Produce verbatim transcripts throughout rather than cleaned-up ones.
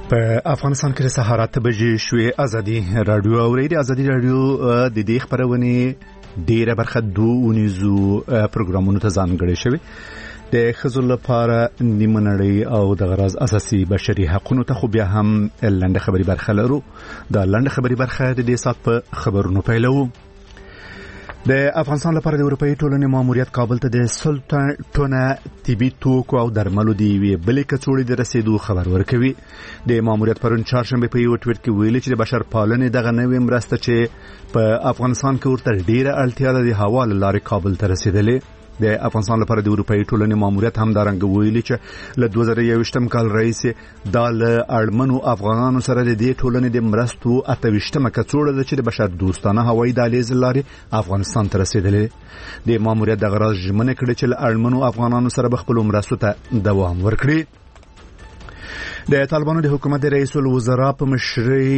په افغانستان کې سهار اته بجې شوې. ازادي رادیو اوري. ازادي رادیو د دې خبرونه ډیره برخه دوه ونیزو پروګرامونو ته ځانګړې شوی د ښځو لپاره نیمه نړۍ او د غرض اساسي بشري حقوقو ته خو بیا هم لنډه خبري برخه لرو. دا لنډه خبري برخه د دې سات په خبرونو پیلو. د افغانستان لپاره د اروپאי ټولنې ماموریت کابل ته د سلطان ټونه طبي توکو او درملو دی وی بلې کڅوړې د رسیدو خبر ورکوي. د ماموریت پرون چهارشنبه په یو ټویټ کې ویلي چې د بشر پالنې دغه نوې مرسته چې په افغانستان کې ورته ډیره اړتیا ده د حواله لارې کابل ته رسیدلې. د افغانستان لپاره د اروپאי ټولنې ماموریت هم دارنګ ویلي چې له دوه زره یوویشتم کال راهیسې د اړمنو افغانانو سره د دې ټولنې د مرستو اتهویشتمه کڅوړه ده چې د بشر دوستانه هوایي دهلیز لارې افغانستان ته رسیدلې. د ماموریت د غرض ژمنه کړې چې له اړمنو افغانانو سره به خپل مرستو ته دوام ورکړي. د طالبانو د حکومت د رئیس الوزرا په مشرۍ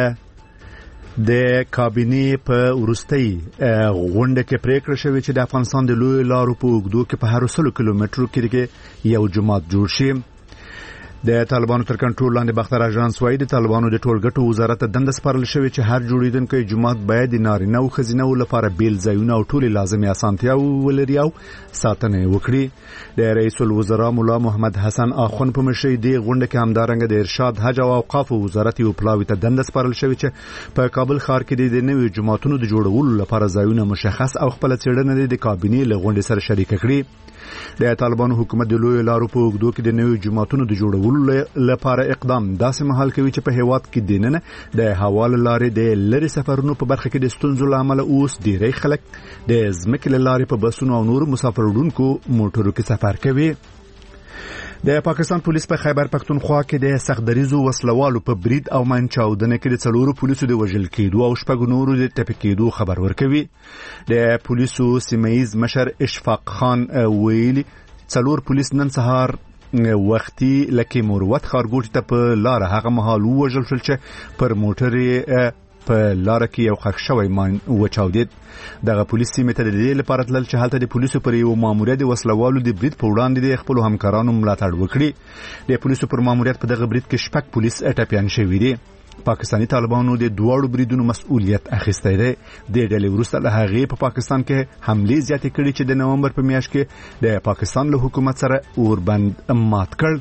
د کابینې په ورستۍ غونډه کې پریکړه شوې چې د افغانستان د لوی لارو په اوږدو کې په هر سلو کیلومترو کې یو جماعت جوړ شي. د طالبانو تر کنټرول لاندې باختر اژانس وايي د طالبانو د ټولګټو وزارت ته دنده سپارل شوې چې هر جوړیدونکو جماعت باید د نارینه او ښځینه لپاره بیل ځایونه او ټولې لازمي اسانتیاوې ولري او ساتنه وکړي. د رئیس الوزرا مولا محمد حسن اخوند په مشرۍ دی غونډه کې همدارنګه د ارشاد حج او اوقاف وزارت یو پلاوی ته دنده سپارل شوې چې په کابل ښار کې د نوي جماعتونو د جوړولو لپاره ځایونه مشخص او خپل څېړنه د کابینې له غونډې سره شریک کړي. د طالبانو حکومت د لوی لارو په اوږدو کې د نوي جماعتونو د جوړولو لپاره اقدام داسې مهال کوي چې په هیواد کې دیننه د حواله لارې د لری سفرونو په برخه کې د ستونزو لامل اوس ډیری خلک د ځمکې لارې په بسونو او نور مسافر وړونکو موټرو کې سفر کوي. د پاکستان پولیس په خیبر پختونخوا کې د سختدریزو وسلوالو په برید او منچاودنه کې د څلورو پولیسو د وژل کېدو او شپږ نورو د ټپي کېدو خبر ورکوي. د پولیسو سیمه‌یز مشر اشفاق خان ویلي څلور پولیس نن سهار وختي لکه مروت خارګوټ ته په لار هغه مهال وژل شول چې پر موټر په لار کې یو خښ شوی مان وچاودید. دغه پولیس سیمه ته د دې لپاره تلل چې هلته د پولیسو پر یو ماموریت د وسلوالو د برید په وړاندې د خپل همکارانو ملاتړ وکړي. د پولیسو پر ماموریت په دغه برید کې شپږ پولیس ټپیان شوي دي. پاکستانی طالبانو د دواړو بریدونو مسؤلیت اخیستی دی. د ډلې وروسته له هغې په پاکستان کې حملې زیاتې کړي چې د نومبر په میاشت کې د پاکستان له حکومت سره اوربند مات کړ.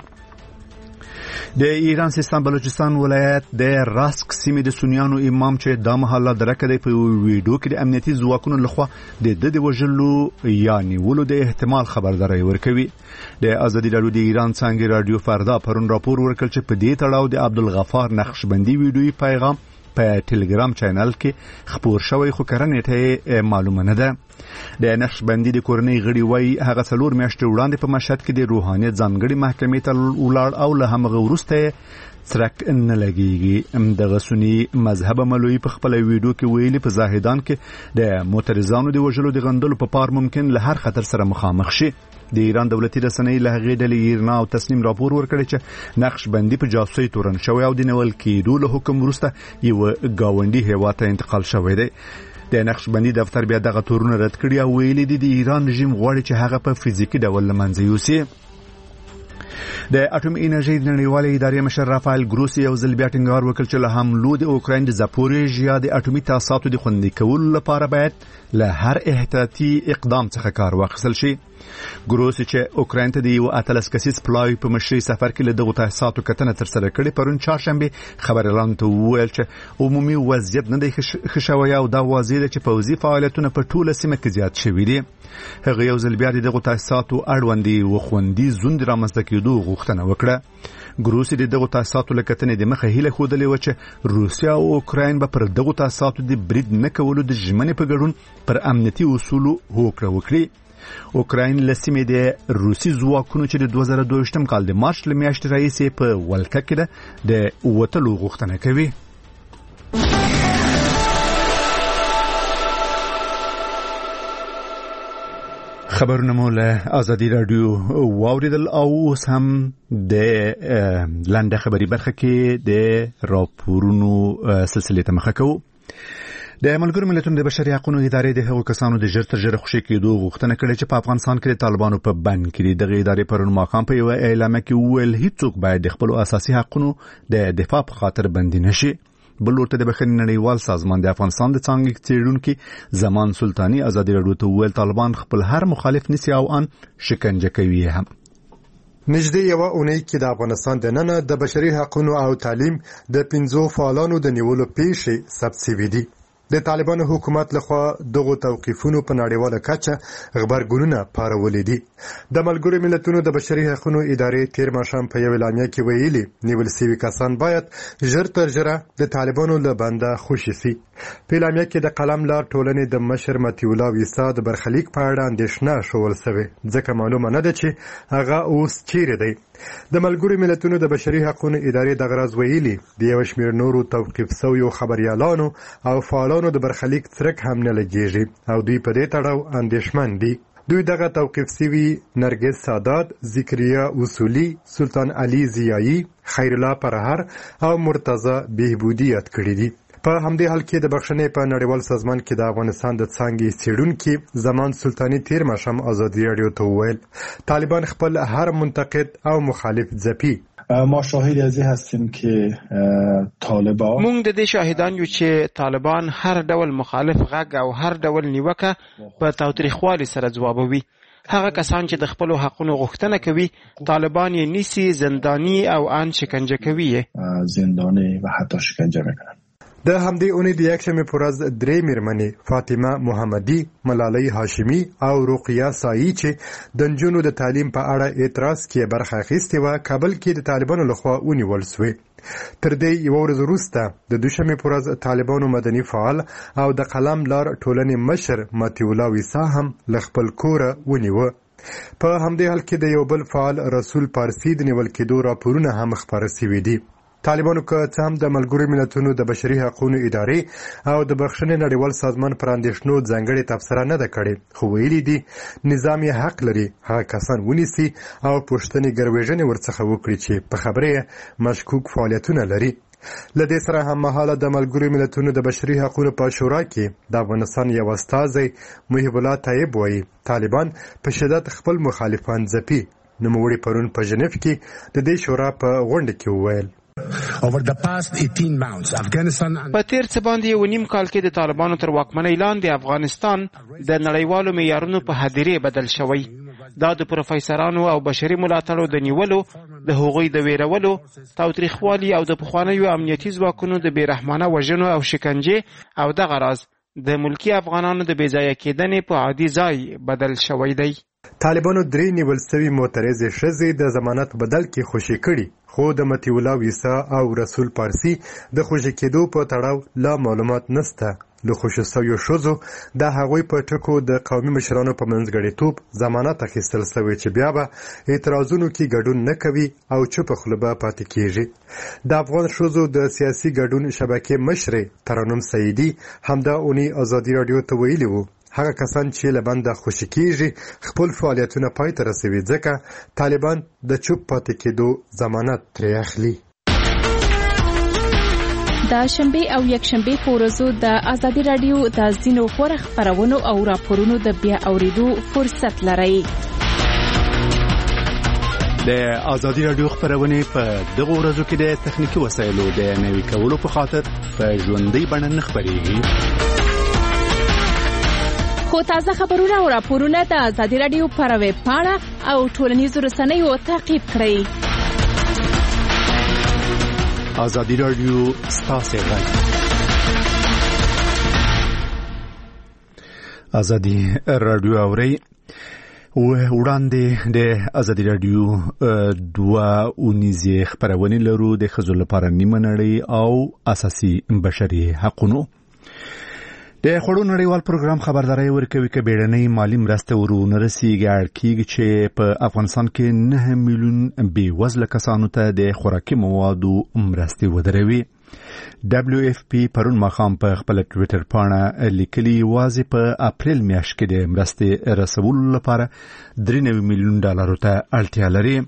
د ایران سیستان بلوچستان ولایت د راسک سیمې د سنیانو امام چې د محله درکه دی په ویډیو کې د امنیتي ځواکونو لخوا د د وژلو یا نیولو د احتمال خبرداري ورکوي. د ازادي رادیو د ایران څنګه رادیو فردا پرون راپور ورکړ چې په دې تړاو د عبدالغفار نقشبندي ویډیوي پیغام په ټلګرام چینل کې خبر شوی خو کرنه ته معلومه نه ده. د نقشبندي د کورنۍ غړي وای هغه څلور میاشتې وړاندې په مشهد کې د روحانيت ځانګړي محکمې ته ولاړ او له همغه وروسته څرک نه لګيږي. دغه سنی مذهب مولوی په خپل ویډیو کې ویلي په زاهدان کې د معترضانو د وژلو د غندلو په پار ممکن له هر خطر سره مخامخ شي. د ایران دولتي رسنۍ له هغې ډلې ایرنا او تسنیم راپور ورکړی چې نقشبندي په جاسوسۍ تورن شوی او د نیول کېدو له حکم وروسته یو گاونډي هیواد ته انتقال شوی دی. د نقشبندي دفتر بیا دغه تورونه رد کړي او ویلي دي د ایران رژیم غواړي چې هغه په فزیکي ډول له منځه یوسي. د اټومي انرژي د نړیوالې ادارې مشر رافایل ګروسی یو ځل بیا ټینګار وکړ چې له حملو د اوکراین د زاپوریژیا د اټومي تاسیساتو د خوندي کولو لپاره باید له هر احتیاطي اقدام څخه کار واخیستل شي. ګروسی چې اوکراین ته د یو اتلس کسیز پلاوی په مشرۍ سفر کې له دغو تاسیساتو کتنه ترسره کړې پرون چهارشنبه خبريالانو ته وویل چې عمومي وضعیت نه دی ښه شوی او دا واضح ده چې پوځي فعالیتونه په ټوله سیمه کې زیات شوي دي. هغه یو ځل بیا دغه تاسیساتو اړوندي وخوندي زوند رامنځته کېدو غوښتنه وکړه. ګروسی دغه تاسیساتو لکتنې د مخه هیله خودلې و چې روسیا او اوکراین به پر دغه تاسیساتو د برید نه کولو د ژمنې په ګډون پر امنیتي اصولو هوکړه وکړي. اوکراین لسمې د روسي ځواکونو چې د دوه زره دوه کال د مارچ له میاشتې راهیسې په ولکه کې د وټلو غوښتنه کوي. خبرونه مو له ازادي رادیو واوریدل او اوس هم د لنډه خبري برخه کې د راپورونو سلسله ته مخه کوو. د ملګرو ملتونو د بشري حقوقو ادارې د هغو کسانو د ژر تر ژره خوشي کېدو غوښتنه کړې چې په افغانستان کې د طالبانو په بند کې دغه ادارې پرون ماښام په یو اعلامیه کې وویل هیڅوک باید د خپل اساسي حقوقو د دفاع په خاطر بندي نشي. بل ورته د بخښنې نړیوال سازمان د افغانستان د څانګې څېړونکي زمان سلطاني ازادي راډیو ته وویل طالبان خپل هر مخالف نیسي او ان شکنجه کوي هم. نږدې یو اونۍ کې د افغانستان د نن د بشري حقوقو او تعلیم د پنځو فعالانو د نیولو پیښې ثبت شوې دي. د طالبانو حکومت لخوا دغه توقیفونو په نړیواله کچه خبرګونونه پارولې دي. د ملګرو ملتونو د بشري حقوقو ادارې تیر ماښام په یو اعلامیه کې ویلي نیول شوي کسان باید ژر تر ژره د طالبانو له بنده خوشي شي. په اعلامیه کې د قلم لار ټولنې د مشر مطیع الله ویسا د برخلیک په اړه اندېښنه ښوول شوې ځکه معلومه نه ده چې هغه اوس چیرې دی. د ملګرو ملتونو د بشري حقوقو ادارې د غرض ویلي د یو شمېر نورو توقیف شویو خبريالانو او فعالانو د برخلیک څرک هم نه لګیږي او دوی په دې تړاو اندېښمن دي. دوی دغه توقیف شوي نرګس سادات، ذکریا اصولي، سلطان علي زیایی، خیر الله پرهر او مرتضی بهبودی یاد کړي دي. په همدې حال کې د بخښنې په نړیوال سازمان کې د افغانستان د څانګې څېړونکي زمان سلطاني تیر ماښام ازادي راډیو ته وویل طالبان خپل هر منتقد او مخالف ځپي. ما شاهد از این هستیم که طالبان مونږ د دې شاهدان یو چې طالبان هر ډول مخالف غږ او هر ډول نیوکه په تاوتریخوالي سره ځوابوي. هغه کسان چې د خپل حقونو غوښتنه کوي طالبان یې نیسي، زندانی او ان شکنجه کوي، زندانی و حتی شکنجه میکنن. د همدې اونۍ د یکشنبې په ورځ درې مېرمنې فاطمه محمدي، ملالۍ هاشمي او رقیه سایی چې د نجونو د تعلیم په اړه اعتراض کې برخه اخیستې وه کابل کې د طالبانو لخوا ونیول سوې. تر دې یوه ورځ وروسته د دوشنبې په ورځ طالبانو مدني فعال او د قلم لار ټولنې مشر مطیع الله ویسا هم له خپل کوره ونیوه. په همدې حال کې د یو بل فعال رسول پارسي د نیول کېدو راپورونه هم خپاره شوي دي. طالبانو که څه هم د ملګرو ملتونو د بشري حقوقو ادارې او د بخښنې نړیوال سازمان پر اندېښنو ځانګړې تبصره نه ده کړې خو ویلي دي نظام یې حق لري هغه کسان ونیسي او پوښتنې ګروېږنې ورڅخه وکړي چې په خبره یې مشکوک فعالیتونه لري. له دې سره هممهاله د ملګرو ملتونو د بشري حقوقو په شورا کې د افغانستان یو استازی محب الله طیب وایي طالبان په شدت خپل مخالفان ځپي. نوموړي پرون په ژنیف کې د دې شورا په غونډه کې وویل په تیر څه باندې یو نیم کال کې د طالبانو تر واکمنۍ لاندې افغانستان د نړیوالو معیارونو په هدیرې بدل شوی. دا د پروفیسورانو او بشري ملاتړو د نیولو، د هغوی د ویرولو، تاوتریخوالي او د پخوانیو امنیتي ځواکونو د بېرحمانه وژنو او شکنجې او دغه راز د ملکي افغانانو د بېځایه کېدنې په عادي ځای بدل شوی دی. طالبانو درې نیول شوي معترضې ښځې د ضمانت بدل کې خوشي کړي خو د مطیع الله ویسا او رسول پارسي د خوشي کېدو په تړاو لا معلومات نشته. له خوشي شویو ښځو د هغوی په ټکو د قومي مشرانو په منځګړیتوب ضمانت اخیستل شوی چې بیا به اعتراضونو کې ګډون نه کوي او چوپه خوله به پاتې کېږي. د افغان ښځو د سیاسي ګډون شبکې مشرې ترنم سعیدي همدا اونۍ ازادي راډیو ته ویلي وو هغه کسان چې له بنده خوشي کېږي خپل فعالیتونه پای ته رسوي ځکه طالبان د چوپ پاتې کېدو ضمانت ترې اخلي. د شنبه او یکشنبه په ورځو د ازادي راډیو د ځینو غوره خبرونو او راپورونو د بیا اوریدو فرصت لرئ. د ازادي راډیو خبرونه په دغه ورځو کې د تخنیکی وسایلو د نوي کولو په خاطر په ژوندۍ بڼه نه خبرېږي. خو تازه خبرونه او راپورونه د ازادي راډیو پر ویب پاڼه او ټولنیزو رسنیو تعقیب کړئ. ازادي راډیو ستاسو غږ. ازادي راډیو اوري وړاندې د ازادي راډیو دوه اونیزه خبرونه لرو د ښځو لپاره نیمه نړۍ او اساسي بشري حقوقو. د خړو نړیوال پروګرام خبرداري ورکوي چې بیړنۍ مالی مرسته ورونه رسیږي اړکیږي چې په افغانستان کې نه میلیون بې وزله کسانو ته د خوراکي موادو مرستې ودروي. دبليو اف پی پرون ماښام په خپل ټویټر پاڼه لیکلي واځي په اپریل میاشت کې د مرستې رسولو لپاره درې میلیون ډالر ته اړتیا لري.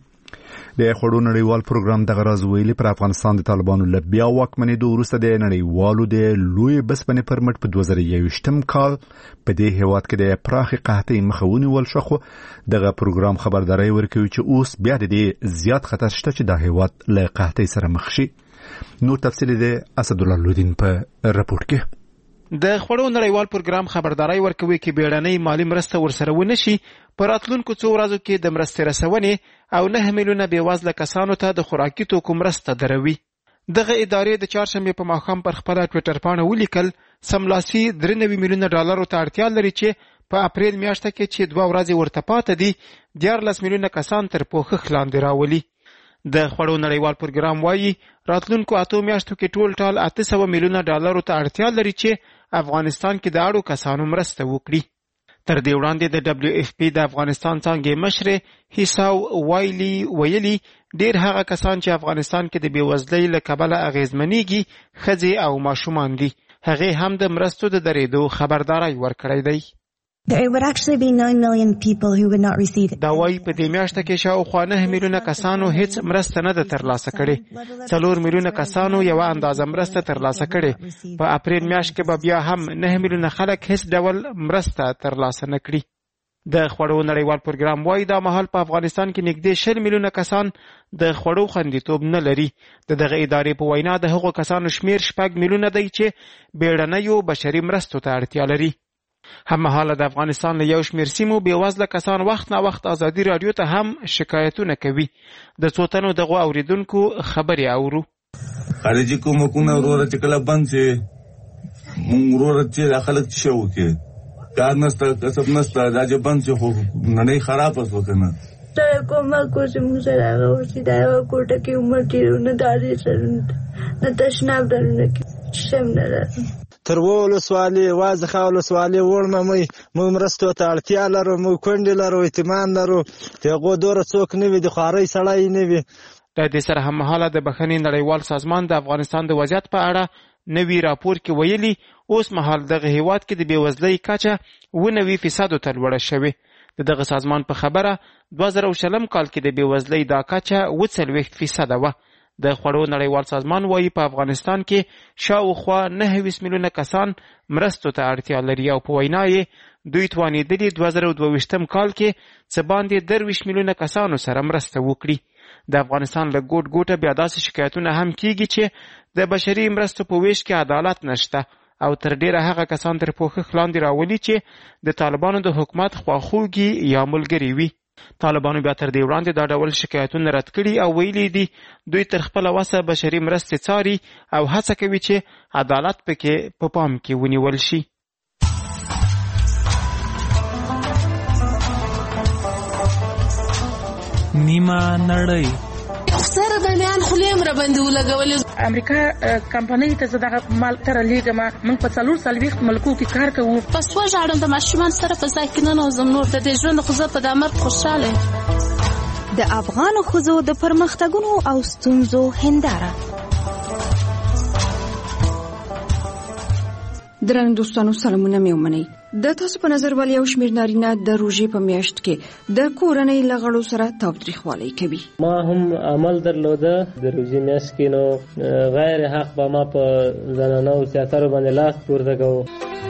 د خړو نړیوال پروګرام د غرض ویلي پر افغانستان د طالبانو له بیا واکمنېدو وروسته د نړیوالو د لوی بسپنې پرمټ په دوه زره یوویشتم کال په دې هیواد کې د پراخې قحطۍ مخه ونیول شو، خو دغه پروګرام خبرداري ورکوي چې اوس بیا د دې زیات خطر شته چې د هیواد له قحطۍ سره مخ شي. نور تفصیل د اسدالله لودین په رپورټ کې. د خړو نړیوال پروګرام خبرداري ورکوي چې بیړنۍ مالی مرسته ورسره ونشي په راتلونکو څو ورځو کې د مرستې رسونې او نه میلیونه بېوزله کسانو ته د خوراکي توکو مرسته دروي. دغه ادارې د چهارشنبې په ماښام پر خپله ټویټر پاڼه ولیکل سملاسي درې نوي میلیونه ډالرو ته اړتیا لري چې په اپریل میاشته کې چې دوه ورځې ورته پاته دي دیارلس میلیونه کسان تر پوښښ لاندې راولي. د خړو نړیوال پروګرام وایي راتلونکو اتو میاشتو کې ټول ټال اته سوه میلیونه ډالرو ته اړتیا لري چې افغانستان کې د اړو کسانو مرسته وکړي. تر دې وړاندې د دبلیو اف پی د افغانستان څانګې مشر حساو وایلی ویلي ډېر هغه کسان چې افغانستان کې د بېوزلۍ له کبله اغېزمنېږي ښځې او ماشومان دي. هغې هم د مرستو د درېدو خبرداری ورکړی دی. There would actually be nine million people who would not receive it. دا وایي په دې میاشته کې شاوخوا نه میلیونه کسانو هیڅ مرسته نه ده ترلاسه کړې. څلور میلیونه کسانو یوه اندازه مرسته ترلاسه کړې. په اپریل میاشت کې به بیا هم نه میلیونه خلک هیڅ ډول مرسته ترلاسه نه کړي. د خوړو نړیوال پروګرام وایي دا مهال په افغانستان کې نږدې شل میلیونه کسان د خوړو خوندیتوب نه لري. د دغه ادارې په وینا د هغو کسانو شمیر شپږ میلیونه دی چې بیړنیو بشري مرستو ته اړتیا لري. هممهاله د افغانستان له یو شمیر سیمو بېوزله کسان وخت نا وخت ازادي راډیو ته هم شکایتونه کوي. د څو تنو دغو اوریدونکو خبرې اورو. خارجي کومکونه وروره چې کله بند شي موږ وروره چې د خلک څه وکړي کار نشته کسب نشته دا چې بند شي خو نړۍ خرابه شوه که نه. سره کومک چې موږ سره هغه وشي دا یوه کوټه کې عمر تېرونه دارې سرونه د تشناب ډلونه کې شم نه لرم. تر ولسوالۍ وازخه ولسوالۍ وړمه موږ مرستو ته اړتیا لرو، موږ کونډې لرو، یتیمان لرو، د هغو دوره څوک نه وي، د خوارۍ سړی نه وي. د دې سره هممهاله د بخښنې نړیوال سازمان د افغانستان د وضعیت په اړه نوي راپور کې ویلي اوس مهال دغه هیواد کې د بېوزلۍ کچه اوه نوي فیصدو ته لوړه شوې. د دغه سازمان په خبره دوه زره شلم کال کې د بېوزلۍ دا کچه اوه څلوېښت فیصده وه. د خوړو نړیوال سازمان وایي په افغانستان کې شاوخوا نهه ویشت میلیونه کسان مرستو ته اړتیا لري او په وینا یې دوی توانېدلي دوه زره دوه ویشتم کال کې څه باندې درویشت میلیونه کسانو سره مرسته وکړي. د افغانستان له ګوټ ګوټه بیا داسې شکایتونه هم کیږي چې د بشري مرستو په ویش کې عدالت نشته او تر ډېره هغه کسان تر پوښښ لاندې راولي چې د طالبانو د حکومت خواخوږي یا ملګري وي. طالبانو بیا تر دې وړاندې دا ډول شکایتونه رد کړي او ویلي دي دوی تر خپله وسه بشري مرستې څاري او هڅه کوي چې عدالت پکې په پام کې ونیول شي. نیمه نړۍ سره د میان خولیم را باندې ولګولې. امریکا کمپنۍ ته زه دغه مال تر لیږم. موږ په څلور څلوېښت ملکو کې کار کوو. بس وژاړم د ماشومان سره په ځای کې ننوځم. نور د دې ژوند خو زه په دې مرګ خوشحاله یم. د افغانو ښځو د پرمختګونو او ستونزو هنداره. درنو دوستانو سلامونه مې ومنئ. د تاسو په نظر ولې یو شمېر نارینه د روژې په میاشت کې د کورنۍ له غړو سره تاوتریخوالی کوي؟ ما هم عمل درلوده د روژې میاشت کې، نو غیر حق به ما په زنانه او زیاترو باندې لاس پورته کوو.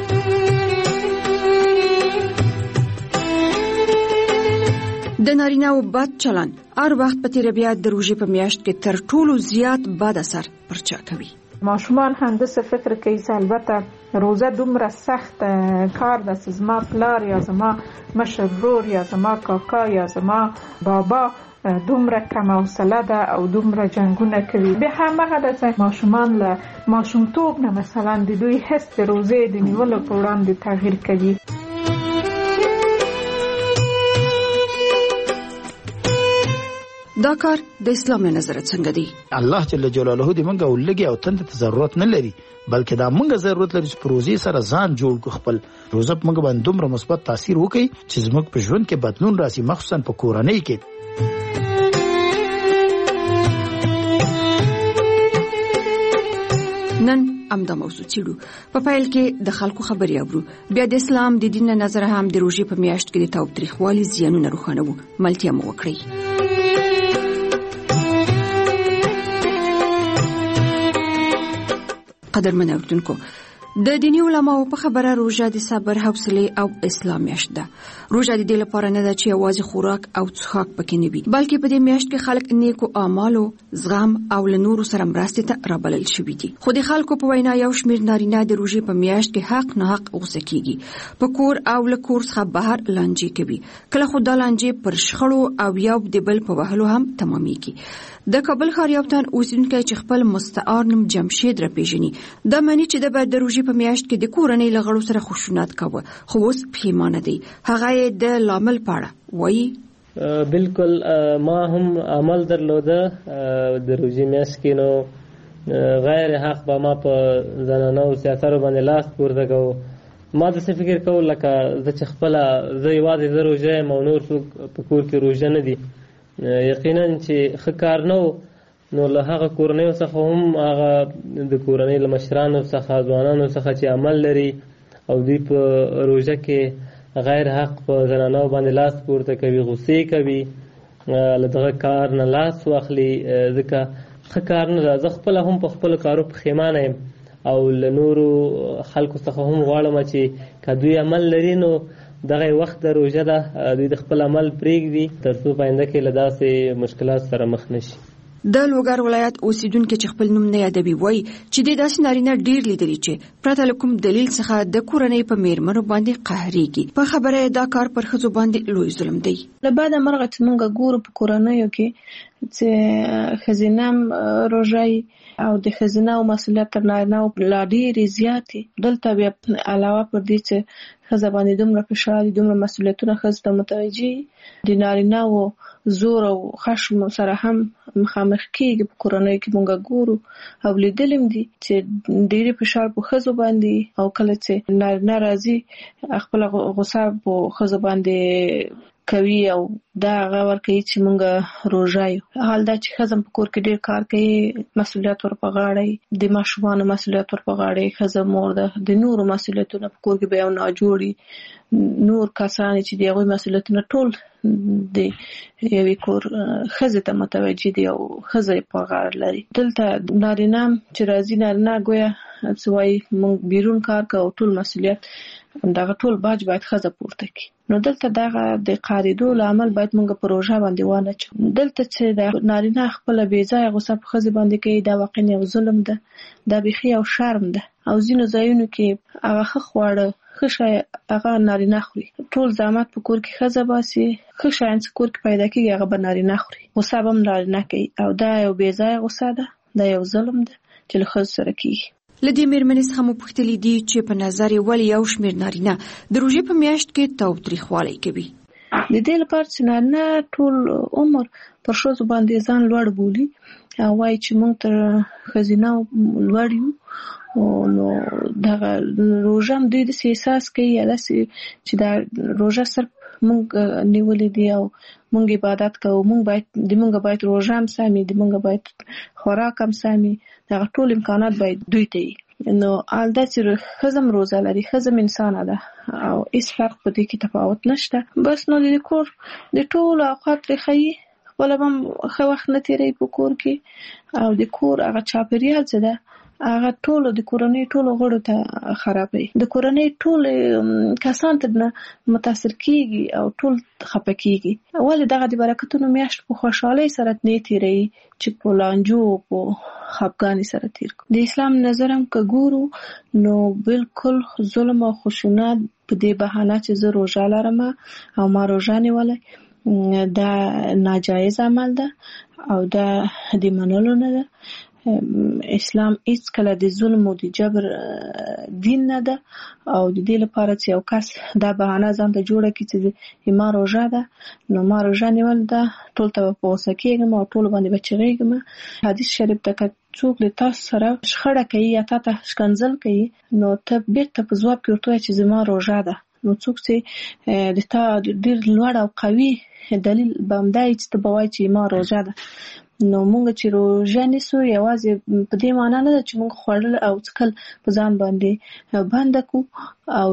د نارینه‌و بد چلند هر وخت په تېره بیا د روژې په میاشت کې تر ټولو زیات بد اثر پر چا کوي؟ ماشومان هم داسې فکر کوي چې البته روزه دومره سخت کار ده چې زما پلار یا زما مشر ورور یا زما کاکا یا زما بابا دومره کم حوصله ده او دومره جنګونه کوي. بیا هماغه ده چې ماشومان له ماشومتوب نه مثلا د دوی حس د روزې د نیولو په وړاندې تغییر کوي. دا کار د اسلام نظر څنګه دی؟ الله جل جلاله دې موږ ولګي او تند ته ضرورت نه لري، بلکې دا موږ ضرورت لري چې پروژې سره ځان جوړ کو. خپل روزه موږ باندې دومره مثبت تاثیر وکړي چې زموږ په ژوند کې بدلون راسي، مخصوصا په کورنۍ کې. نن امدا موضوع چیرو په فایل کې د خلکو خبري اورو. بیا د اسلام د دین نظر هم د روزي په میاشت کې د تاوتریخوالي زیانونه روښانه وو. ملتیا مو وکړي. قدرمن اوردونکو د دینی علماو په خبره روژه د صبر، حوصله او اصلاح میاشت ده. روژه د دې لپاره نه ده چې یوازې خوراک او څښاک پکې نه وي، بلکې په دې میاشت کې خلک نیکو اعمالو، زغم او له نورو سره مرستې ته رابلل شوي دي. خو د خلکو په وینا یو شمېر نارینه د روژې په میاشت کې حق نه حق غوسه کیږي، په کور او له کور څخه بهر لانجې کوي. کله خو دا لانجې پر شخړو او یو د بل په وهلو هم تمامېږي. د کابل ښار یو تن اوسیدونکی چې خپل مستعار نوم جمشید را پیژني، دا معنی چې د بعد د روژې په میاشت کې د کورنۍ له غړو سره خشونت کاوه، خو اوس پښیمانه دی. هغه یې د لامل په اړه وایي. بالکل ما هم عمل درلوده د روژې میاشت کې، نو غیر حق به ما په زنانه او سیاسرو باندې لاس پورته کوو. ما داسې فکر کول لکه زه چې خپله زه یوازې زه روژه یم او نور څوک په کور کې روژه نه دي. یقینا چې ښه کار نه و، نو له هغه کورنیو څخه هم هغه د کورنۍ له مشرانو څخه، ځوانانو څخه چې عمل لري او دوی په روژه کې غیر حق په زنانو باندې لاس پورته کوي، غصې کوي، له دغه کار نه لاس واخلي، ځکه ښه کار نه ده. زه خپله هم په خپلو کارو پښیمانه یم او له نورو خلکو څخه هم غواړم چې که دوی عمل لري نو دغه وخت د روژه ده، دوی د خپل عمل پرېږدي تر څو په آینده کې له داسې مشکلات سره مخ نشي. د لوګر ولایت اوسیدونکي چې خپل نوم نه یادوي وایي چې د داسې نارینه ډېر لیدلي چې پرته له کوم دلیل څخه د کورنۍ په میرمنو باندې قهرېږي. په خبره دا کار پر ښځو باندې لوی ظلم دی. له بعده مرغه چې موږ ګورو په کورنیو کې چې ښځینه روژه او د ښځینه او مسؤلیت تر نارینه لا ډېرې زیاتې. دلته بیا علاوه پر دې چې ښځه باندې دومره فشار دي، دومره مسؤلیتونه ښځې ته متوجه د نارینه و زور او خشم سره هم مخامخ کېږي. په کورنیو کې موږ ګورو او لیدلیم دي چې ډېرې فشار په ښځو باندې، او کله چې نارینه راځي خپله غوسه په ښځو باندې کوي او دا هغه ورکوي چې موږ روژه یو. حال دا چې ښځه په کور کې ډېر کار کوي، مسؤلیت ور په غاړه، د ماشومانو مسؤلیت ور په غاړه، ښځه مور ده، د نورو مسؤلیتونه په کور کې به یو ناجوړي نور کسان چې د هغوی مسؤلیتونه ټول د یوې کور ښځې ته متوجه دي او ښځه په غاړه لري. دلته نارینه چې راځي، نارینه ګویا څه وایي موږ بیرون کار کوو، ټول مسؤلیت دغه ټول باج باید ښځه پورته کړي. نو دلته دغه د قاریدو لامل باید موږ په روژه باندې وانه چو. دلته چې د نارینه خپله بې ځایه غوسه په ښځې باندې کوي، دا واقعا یو ظلم ده، دا بیخي یو شرم ده. او ځینو ځایونو کې هغه ښه خواړه ښه شی هغه نارینه خوري، ټول زحمت په کور کې ښځه باسي، ښه شیان چې کور کې پیدا کېږي هغه به نارینه خوري، غوسه به هم نارینه کوي. او دا یو بې ځایه غوسه ده، دا یو ظلم ده چې له ښځو سره کېږي. له دې مېرمنې څخه مو پوښتلي دي چې په نظر یې ولې یو شمېر نارینه د روژې په میاشت کې تاوتریخوالی کوي. د دې لپاره چې نارینه ټول عمر پر ښځو باندې ځان لوړ بولي او وایي چې موږ تر ښځینه لوړ یو، نو دغه روژه هم دوی داسې احساس کوي یا داسې چې دا روژه صرف موږ نیولې دي او موږ عبادت کوو، موږ باید د موږ باید روژه هم سمي، د موږ باید خوراک هم سمي، دغه ټول امکانات باید دوی ته وي. نو الدا چې ښځه هم روژه لري، ښځه هم انسانه ده او هېڅ فرق په دې کې تفاوت نشته. بس نو د کور د ټولو اوقات ترې ښیي، خپله به هم ښه وخت نه تېروي په کور کې، او د کور هغه چاپېریال چې ده هغه ټولو د کورنۍ ټولو غړو ته خرابوي، د کورنۍ ټول کسان ته متاثر کیږي او ټول خفه کیږي. ولې دغه د برکتونو میاشت په خوشحالۍ سره نه تیروي چې په لانجو په خفګانۍ سره تیر کړو. د اسلام نظر هم که ګورو نو بالکل ظلم او خشونت په دې بهانه چې زه روژه لرم او ما روژه نیولې دا ناجایز عمل ده او دا د منلو نه ده. اسلام هیڅ کله د ظلم او د جبر دین نه ده او د دې لپاره چې یو کس دا بهانه ځان ته جوړه کړي چې ما روژه ده نو ما روژه نیول ده، ټول ته په غوسه کېږم او ټول باندې به چغېږم. حدیث شریف ته که څوک د تاسو سره شخړه کوي یا تا ته ښکنځل کوي نو ته بېرته په ځواب کې ورته وایې چې زما روژه ده. نو څوک چې د تا ډېر لوړ او قوي دلیل به همدا وي چې ته به وایې چې ما روژه ده. نو موږ چې روژه نیسو یوازې په دې معنا نه ده چې موږ خوړل او څښل په ځان باندې بند کړو او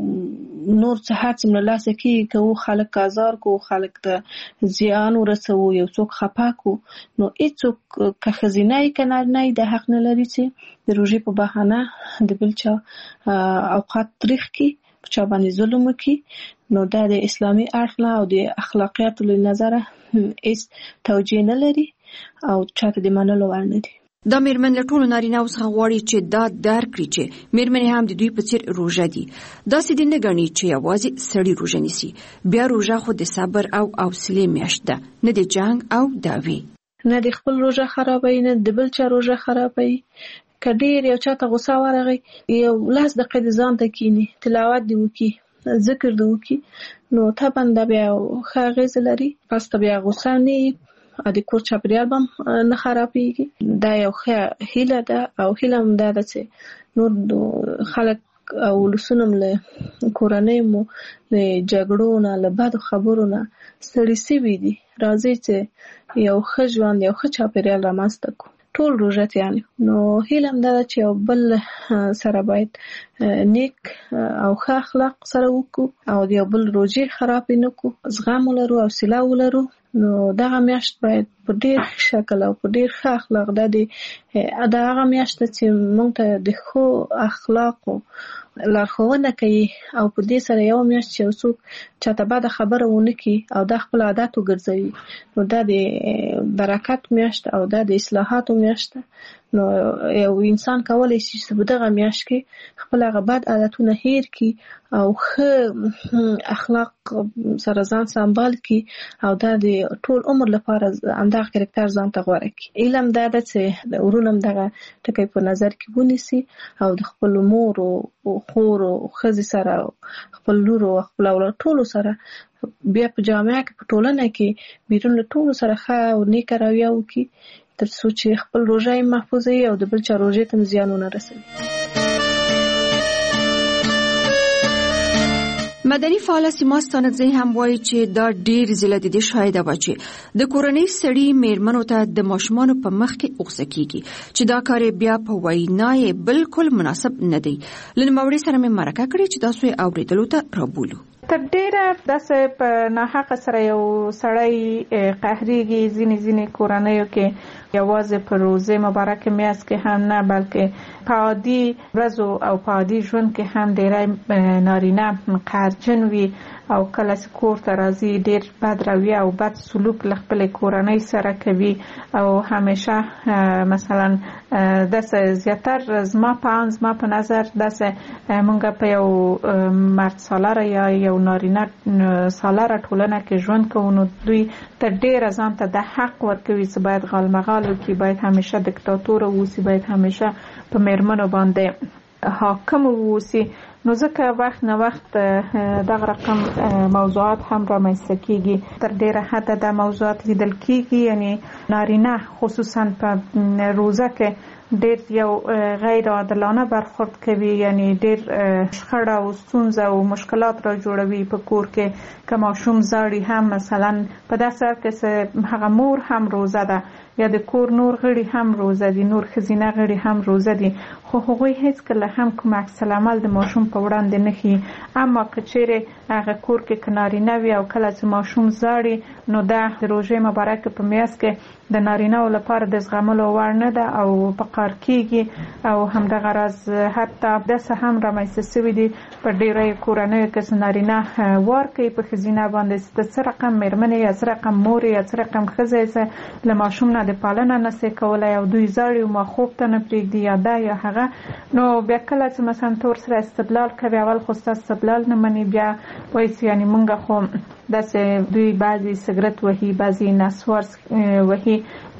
نور څه هر څه له لاسه کېږي کوو، خلک آزار کوو، خلک ته زیان ورسوو، یو څوک خفه کړو، نو هېڅوک که ښځینه یې که نارینه یې د حق نه لري چې د روژې په بهانه د بل چا اوقات تریخ کړي، په چا باندې ظلم وکړي. نو دا د اسلامي اړخ نه او د اخلاقیاتو له نظره هېڅ توجیه نه لري او چاته د منلو وړ نه دي. دا میرمن له ټولو نارینه‌وو څخه غواړي چې دا درک کړي چې میرمنې هم د دوی په څېر روژه دي. داسې دي نه ګڼي چې یوازې سړي روژه نیسي. بیا روژه خو د صبر او حوصلې میاشت ده، نه د جنګ او دعوې. نه د خپل روژه خرابوي، نه د بل چا روژه خرابوي. که ډېر یو چاته غوسه ورغی، یو لس دقیقې د ځان ته کښېني، تلاوت دې وکړي، ذکر دې وکړي، نو طبعا دا بیا ښه اغېزه لري. پس ته بیا غوسه نه وي، د کور چاپېریال به هم نه خرابېږي. دا یو ښه هیله ده او هیله هم دا ده چې نور خلک او ولسونه هم له کورنیو مو له جګړو نه، له بدو خبرو نه ستړي سوي دي. راځئ چې یو ښه ژوند، یو ښه چاپېریال رامنځته کړو ټول روژتیان. نو هیله هم دا ده چې یو بل سره باید نیک او ښه اخلاق سره وکړو او د یو بل روژې خرابې نه کړو، زغم ولرو، حوصله ولرو. نو دغه میاشت باید په ډېر شکل او په ډېر ښه اخلاق دا د دا هغه میاشت ده چې موږ ته د ښو اخلاقو لارښوونه کوي او په دې سره یو میاشت چې یو څوک چاته بده خبره ونه کړي او دا خپل عادت وګرځوي، نو دا د برکت میاشت او دا د اصلاحاتو میاشت ده. نو یو انسان کولی شي چې په دغه میاشت کې خپل هغه بد عادتونه هیر کړي او ښه اخلاق سره ځان سمبال کړي او دا د ټول عمر لپاره همدغه کرکټر ځان ته غوره کړي. علم دا ده چې ورونه هم دغه ټکی په نظر کې ونیسي او د خپلو مور او خور او ښځې سره، خپل لور او خپل اولاد ټولو سره بیا په جامعه کې په ټولنه کې بیرون له ټولو سره ښه او نیکه رویه وکړي، تر څو چې خپل روژه یې محفوظه وي او د بل چا روژې ته زیان ونه رسوي. مدني فعاله سیما ستانکزی هم وایي چې دا ډېر ځله د دې شاهده وه چې د کورنۍ سړي میرمنو ته د ماشومانو په مخ کې غوسه کېږي چې دا کار بیا په وینا یې بالکل مناسب نه دی. له نوموړي سره مې مرکه کړې چې تاسو یې اورېدلو ته رابولو. تر ډېره داسې په ناحقه سره یو سړی قهرېږي. ځینې ځینې کورنیو کې یوازې په روزه مبارک میاشت کې هم نه، بلکې په عادي ورځو او په عادي ژوند کې هم ډېری نارینه قهرجن وي او کله چې کور ته راځي ډېر بد رویه او بد سلوک له خپلې کورنۍ سره کوي او همیشه مثلا داسې زیاتر زما په ان زما په نظر داسې مونږ په یو مرد سالاره یا یو نارینه سالاره ټولنه کې ژوند کوو، نو دوی ته ډېره ځان ته د حق ورکوي چې باید غالمغال وکړي، باید همیشه دیکتاتور واوسي، باید همیشه په میرمنو باندې حاکم واوسي. نو ځکه وخت نه وخت دغه رقم موضوعات هم رامنځته کېږي. تر ډېره حده دا موضوعات لیدل کېږي، یعنی نارینه خصوصا په روزه کې ډېر یو غیر عادلانه برخورد کوي، یعنی ډېر شخړه او ستونزه او مشکلات را جوړوي په کور کې. که ماشوم زاړي هم مثلا په داسې حال کې هغه مور هم روزه ده یا د کور نور غړي هم روزه دي، نور ښځینه غړي هم روزه دي، خو هغوی هیڅکله هم کوم عکس العمل د ماشوم په وړاندې نه ښیي. اما که چیرې هغه کور کې که نارینه وي او کله چې ماشوم زاړي، نو دا د روژې مبارکې په میاشت کې د نارینه‌و لپاره د زغملو وړ نه ده او په قهر کېږي. او همدغه راز حتی داسې هم رامنځته شوي دي په ډېری کورنیو کې چې نارینه وار کوي په ښځینه باندې چې ته څه رقم میرمن یا څه رقم مور یا څه رقم ښځه یې چې له ماشوم نه د پالنه نشي کولی او دوی زاړي ما خوب ته نه پرېږدي یا دا یا هغه. نو بیا کله چې مثلا تور سره استدلال کوي، اول خو ستا استدلال نه مني، بیا وایي چې یعنې مونږ خو داسې دوی بعضې سګرټ وهي، بعضې نسوار وهي،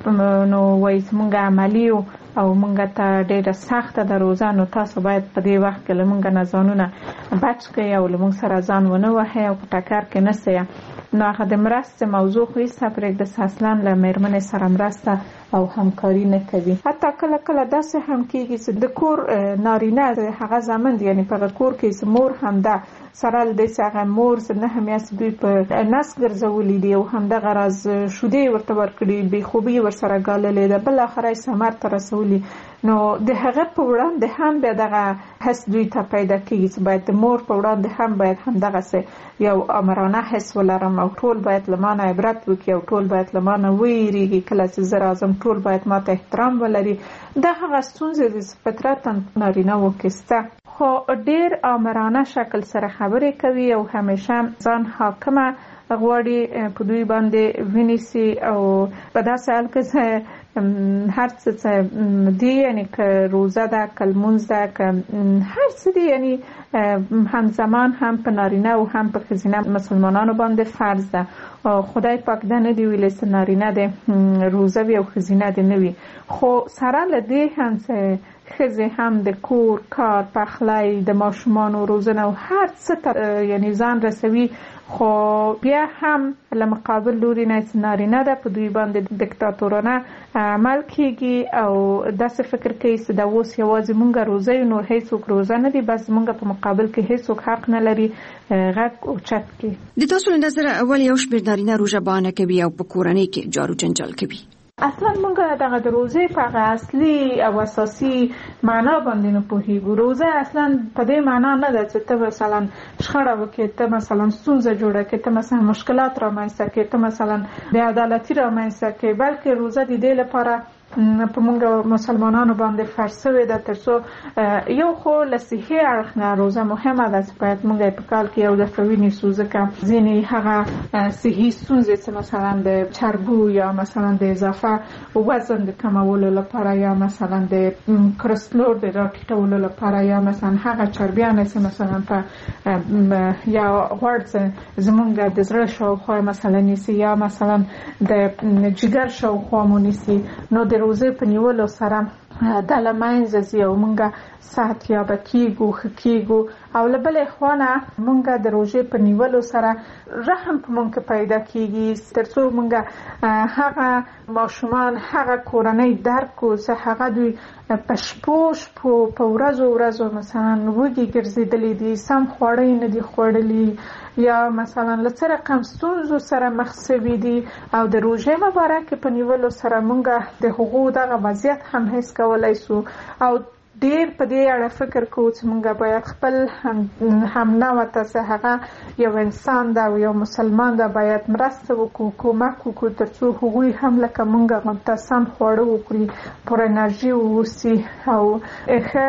نو وایي چې مونږ عملي یو او مونږ ته ډېره سخته ده روزه، نو تاسو باید په دې وخت کې له مونږ نه ځانونه بچ کړئ او له مونږ سره ځان ونه وهئ او په ټکر کې نه سئ. نو هغه د مرستې موضوع خو هېڅ نه پرېږده چې اصلا له مېرمنې سره مرسته او همکاري نه کوي. حتی کله کله داسې هم کېږي چې د کور نارینه هغه زامن دي، یعنې په کور کې مور همدا سره له دې چې هغه مور نه میاشتې دوی په نس ګرځولي دي او همدغه راز شیدې ورته ورکړي، بېخوبي ورسره ګاللې ده، بالاخره یې ثمر ته رسولي، نو د هغه په وړاندې هم بیا دغه حس دوی ته پیدا کېږي چې باید د مور په وړاندې هم باید همدغسې یو آمرانه حس ولرم او ټول باید له ما نه عبرت وکړي او ټول باید له ما نه ویریږي، کله چې زه راځم ټول باید ما ته احترام ولري. دا هغه ستونزې دي چې فطرتاً نارینه‌وو کې شته، خو ډېر آمرانه شکل سره خبرې کوي او همیشه ځان حاکمه غواړي په دوی باندې ونیسي او په داسې حال کې هر څه دی، یعنی که روزه ده، که لمونځ ده، که هر څه دی، یعنی همزمان هم په نارینه او هم په ښځینه مسلمانانو باندې فرض ده. خدای پاک دا نه دی ویلی چې نارینه دی روزه وي او ښځینه دی نه وي، خو سره له دې هم چې ښځې هم د کور کار، پخلی، د ماشومانو روزنه او هر څه ته یعنی ځان رسوي، خو بیا هم له مقابل لوري نه چې نارینه ده په دوی باندې دیکتاتورانه عمل کېږي او داسې فکر کوي چې دا اوس یوازې مونږ روزه یو، نور هیڅوک روزه نه دي، بس مونږ په مقابل کې هیڅوک حق نه لري غږ اوچت کړي. د تاسو له نظره اول یو شمېر نارینه روژه بهانه کوي او په کورنۍ کې جارو جنجال کوي. اصلا مونږ دغه د روزې په هغه اصلي او اساسي معنا باندې نه پوهېږو. روزه اصلا په دې معنا نه ده چې ته مثلا شخړه وکړې، ته مثلا ستونزه جوړه کړې، ته مثلا مشکلات رامنځته کړې، ته مثلا بې عدالتي رامنځته کړې، بلکې روزه د دې لپاره په مونږ مسلمانانو باندې فرض شوې ده تر څو یو خو له صحي اړخ نه روزه مهمه ده چې باید مونږ یې په کال کې یو دفعه ونیسو، ځکه ځینې هغه صحي ستونزې چې مثلا د چربو یا مثلا د اضافه وزن د کمولو لپاره یا مثلا د کلسترول د راټیټولو لپاره یا مثلا هغه چربیانې چې مثلا په یا غوړ زمونږ د زړه شاوخوا مثلا نیسي یا مثلا د جګر شاوخوا مو نیسي، نو د روزه په نیولو سره دا له منځه ځي او مونږ صحتیابه کېږو، ښه کېږو. او له بلې خوا نه مونږ د روژې په نیولو سره رحم په مونږ پیدا کېږي تر څو مونږ هغه ماشومان، هغه کورنۍ درک کړو چې هغه دوی په شپو شپو په ورځو ورځو مثلا وږي ګرځېدلي دي، سم خواړه یې نه دي خوړلي یا مثلا له څه رقم ستونزو سره مخ شوي دي. او د روژې مبارکې په نیولو سره مونږ د هغو دغه وضعیت هم حس کولی سو او ډیر په دې اړه فکر کوو چې مونږ باید خپل هم نوع ته چې هغه یو انسان ده او یو مسلمان ده باید مرسته وکړو، کومک وکړو تر څو هغوی هم لکه مونږ غونته سم خواړه وکړي، پر انرژي واوسي او ښه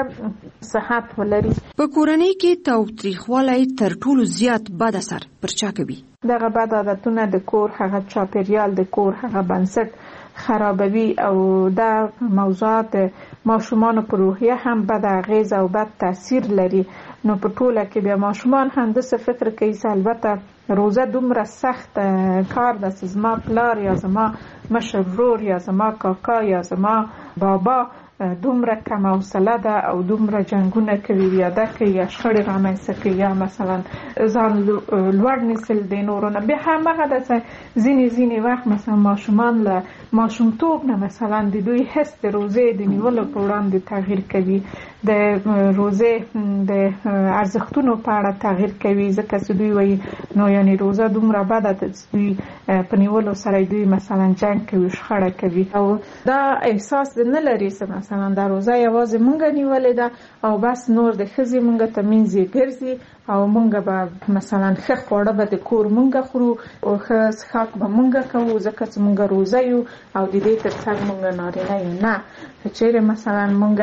صحت ولري. په کورنۍ کې تاوتریخوالی تر ټولو زیات بد اثر پر چا کوي؟ دغه بد عادتونه د کور هغه چاپیریال، د کور هغه بنسټ خرابوي او دا موضوعات ماشومان په روحیه هم بد اغیز او بد تاثیر لري. نو په ټوله کې بیا ماشومان هم داسې فکر کوي چې البته روزه دومره سخت کار ده چې زما پلار یا زما مشر ورور یا زما کاکا یا زما بابا دومره کم حوصله ده او دومره جنګونه کوي، ویاده کوي یا شخړې رامنځته کوي یا مثلا ځان لوړ نیسل د نورو نه. بیا هماغه ده چې ځینې ځینې وخت مثلا ماشومان له ماشومتوب نه مثلا د دوی حس د روزې د نیولو په وړاندې تغییر کوي، د روزې د ارزښتونو په اړه تغییر کوي، ځکه چې دوی وایي نو یعنی روزه دومره بده ده چې دوی په نیولو سره دوی مثلا جنګ کوي، شخړه کوي او دا احساس نه لري چې مثلا دا روزه یوازې مونږ نیولې ده او بس نور د ښځې مونږ ته منځ یې ګرځي او مونږ به مثلا ښه خواړه به د کور مونږ خورو او ښه څښاک به مونږ کوو ځکه چې مونږ روزه یو او د دې تر څنګ مونږ نارینه یو. نه، که چیرې مثلا مونږ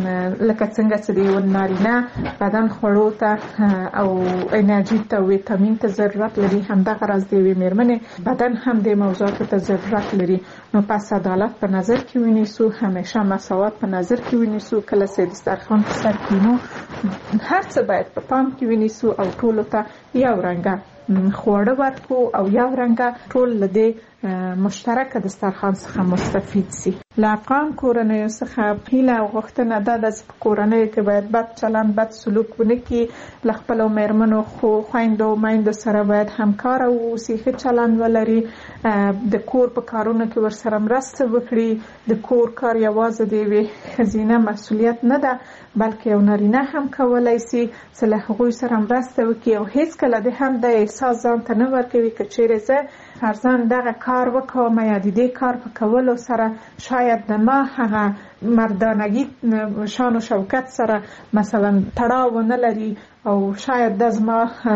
لکه څنګه چې د یو نارینه بدن خوړو ته او انرژي ته ویټامین ته ضرورت لري، همدغه راز د یوې مېرمنې بدن هم د موضوعاتو ته ضرورت لري. نو پس عدالت په نظر کې ونیسو، همیشه مساوات په نظر کې ونیسو، کله چې دسترخوان په سر کینو هر څه باید په پام کې ونیسو او ټولو ته یو رنګه خواړه ورکړو او یو رنګه ټول له دې مشترکه دسترخوان څخه مستفید سي. له افغان کورنیو څخه هیله او غوښتنه ده د کورنیو کې باید بد چلند بد سلوک ونه کړي، له خپلو مېرمنو خو خویندو میندو سره باید همکاره واوسي، ښه چلند ولري، د کور په کارونو کې ورسره مرسته وکړي. د کور کار یوازې د یوې ښځینه مسؤلیت نه ده بلکې یو نارینه هم کولی سي چې له هغوی سره مرسته وکړي او هیڅکله د هم د احساس ځان ته نه ورکوي که چیرې زه فرضاً دغه کار وکړم یا د دې کار په کولو سره شاید د ما هغه مردانگی شان و شوکت سره مثلا تړاو ونه لري او شاید د زما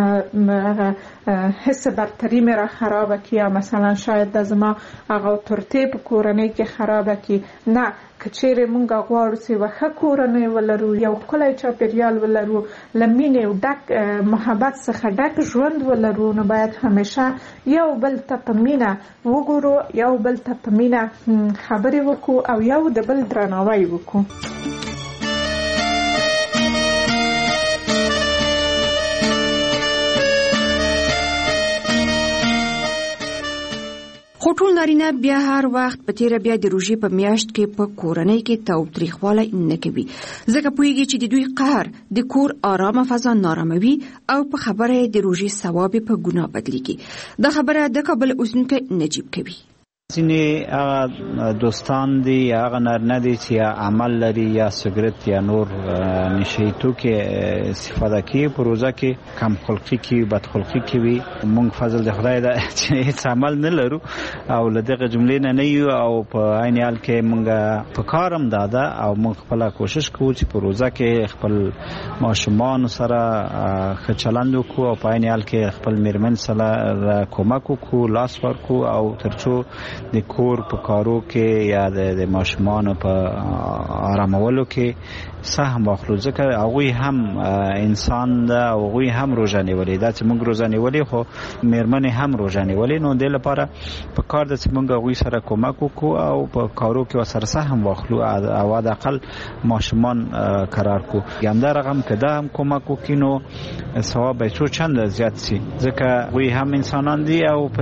حس برتری مې را خرابه کړي یا مثلا شاید د زما هغه اتورټي په کورنۍ کې خرابه کړي. نه، که چیرې موږ غواړو چې یوه ښه کورنۍ ولرو، یو ښکلی چاپېریال ولرو، له مینې او ډک محبت څخه ډک ژوند ولرو، نو باید همیشه یو بل ته په مینه وګورو، یو بل ته په مینه خبرې وکړو او یو د بل درناوی وکړو. خو ټول نارینه بیا هر وخت په تیره بیا د روژې په میاشت کې په کورنۍ کې تاوتریخوالی نه کوي، ځکه پوهیږي چې د دوی قهر د کور آرامه فضا ناراموي او په خبره د روژې ثواب په ګناه بدلیږي. دا خبره د کابل اوسیدونکی نجیب کوي. ځینې هغه دوستان دي یا هغه نارینه دي چې یا عمل لري یا سګرټ یا نور نشهیي توکي استفاده کوي، په روژه کې کم خلقي کوي، بد خلقي کوي. موږ فضل د خدای ده چې هیڅ عمل نه لرو او له دغه جملې نه نه یو او په عین حال کې موږ په کار هم دا ده او موږ خپله کوشش کوو چې په روژه کې خپل ماشومان سره ښه چلند وکړو او په عین حال کې خپل مېرمن سره کومک وکړو، لاس ورکړو او تر څو د کور په کارو کې یا د ماشومانو په آرامولو کې سهم واخلو، ځکه هغوی هم انسان ده او هغوی هم روژه نیولې ده چې موږ روژه نیولې خو مېرمنې هم روژه نیولې، نو دې لپاره په کار ده چې موږ هغوی سره کومک وکړو او په کارو کې ورسره سهم واخلو او حداقل ماشومان قرار کړو. همدا رقم که ده هم کومک وکړي نو ثواب به څو چنده زیات شي، ځکه هغوی هم انسانان دي او په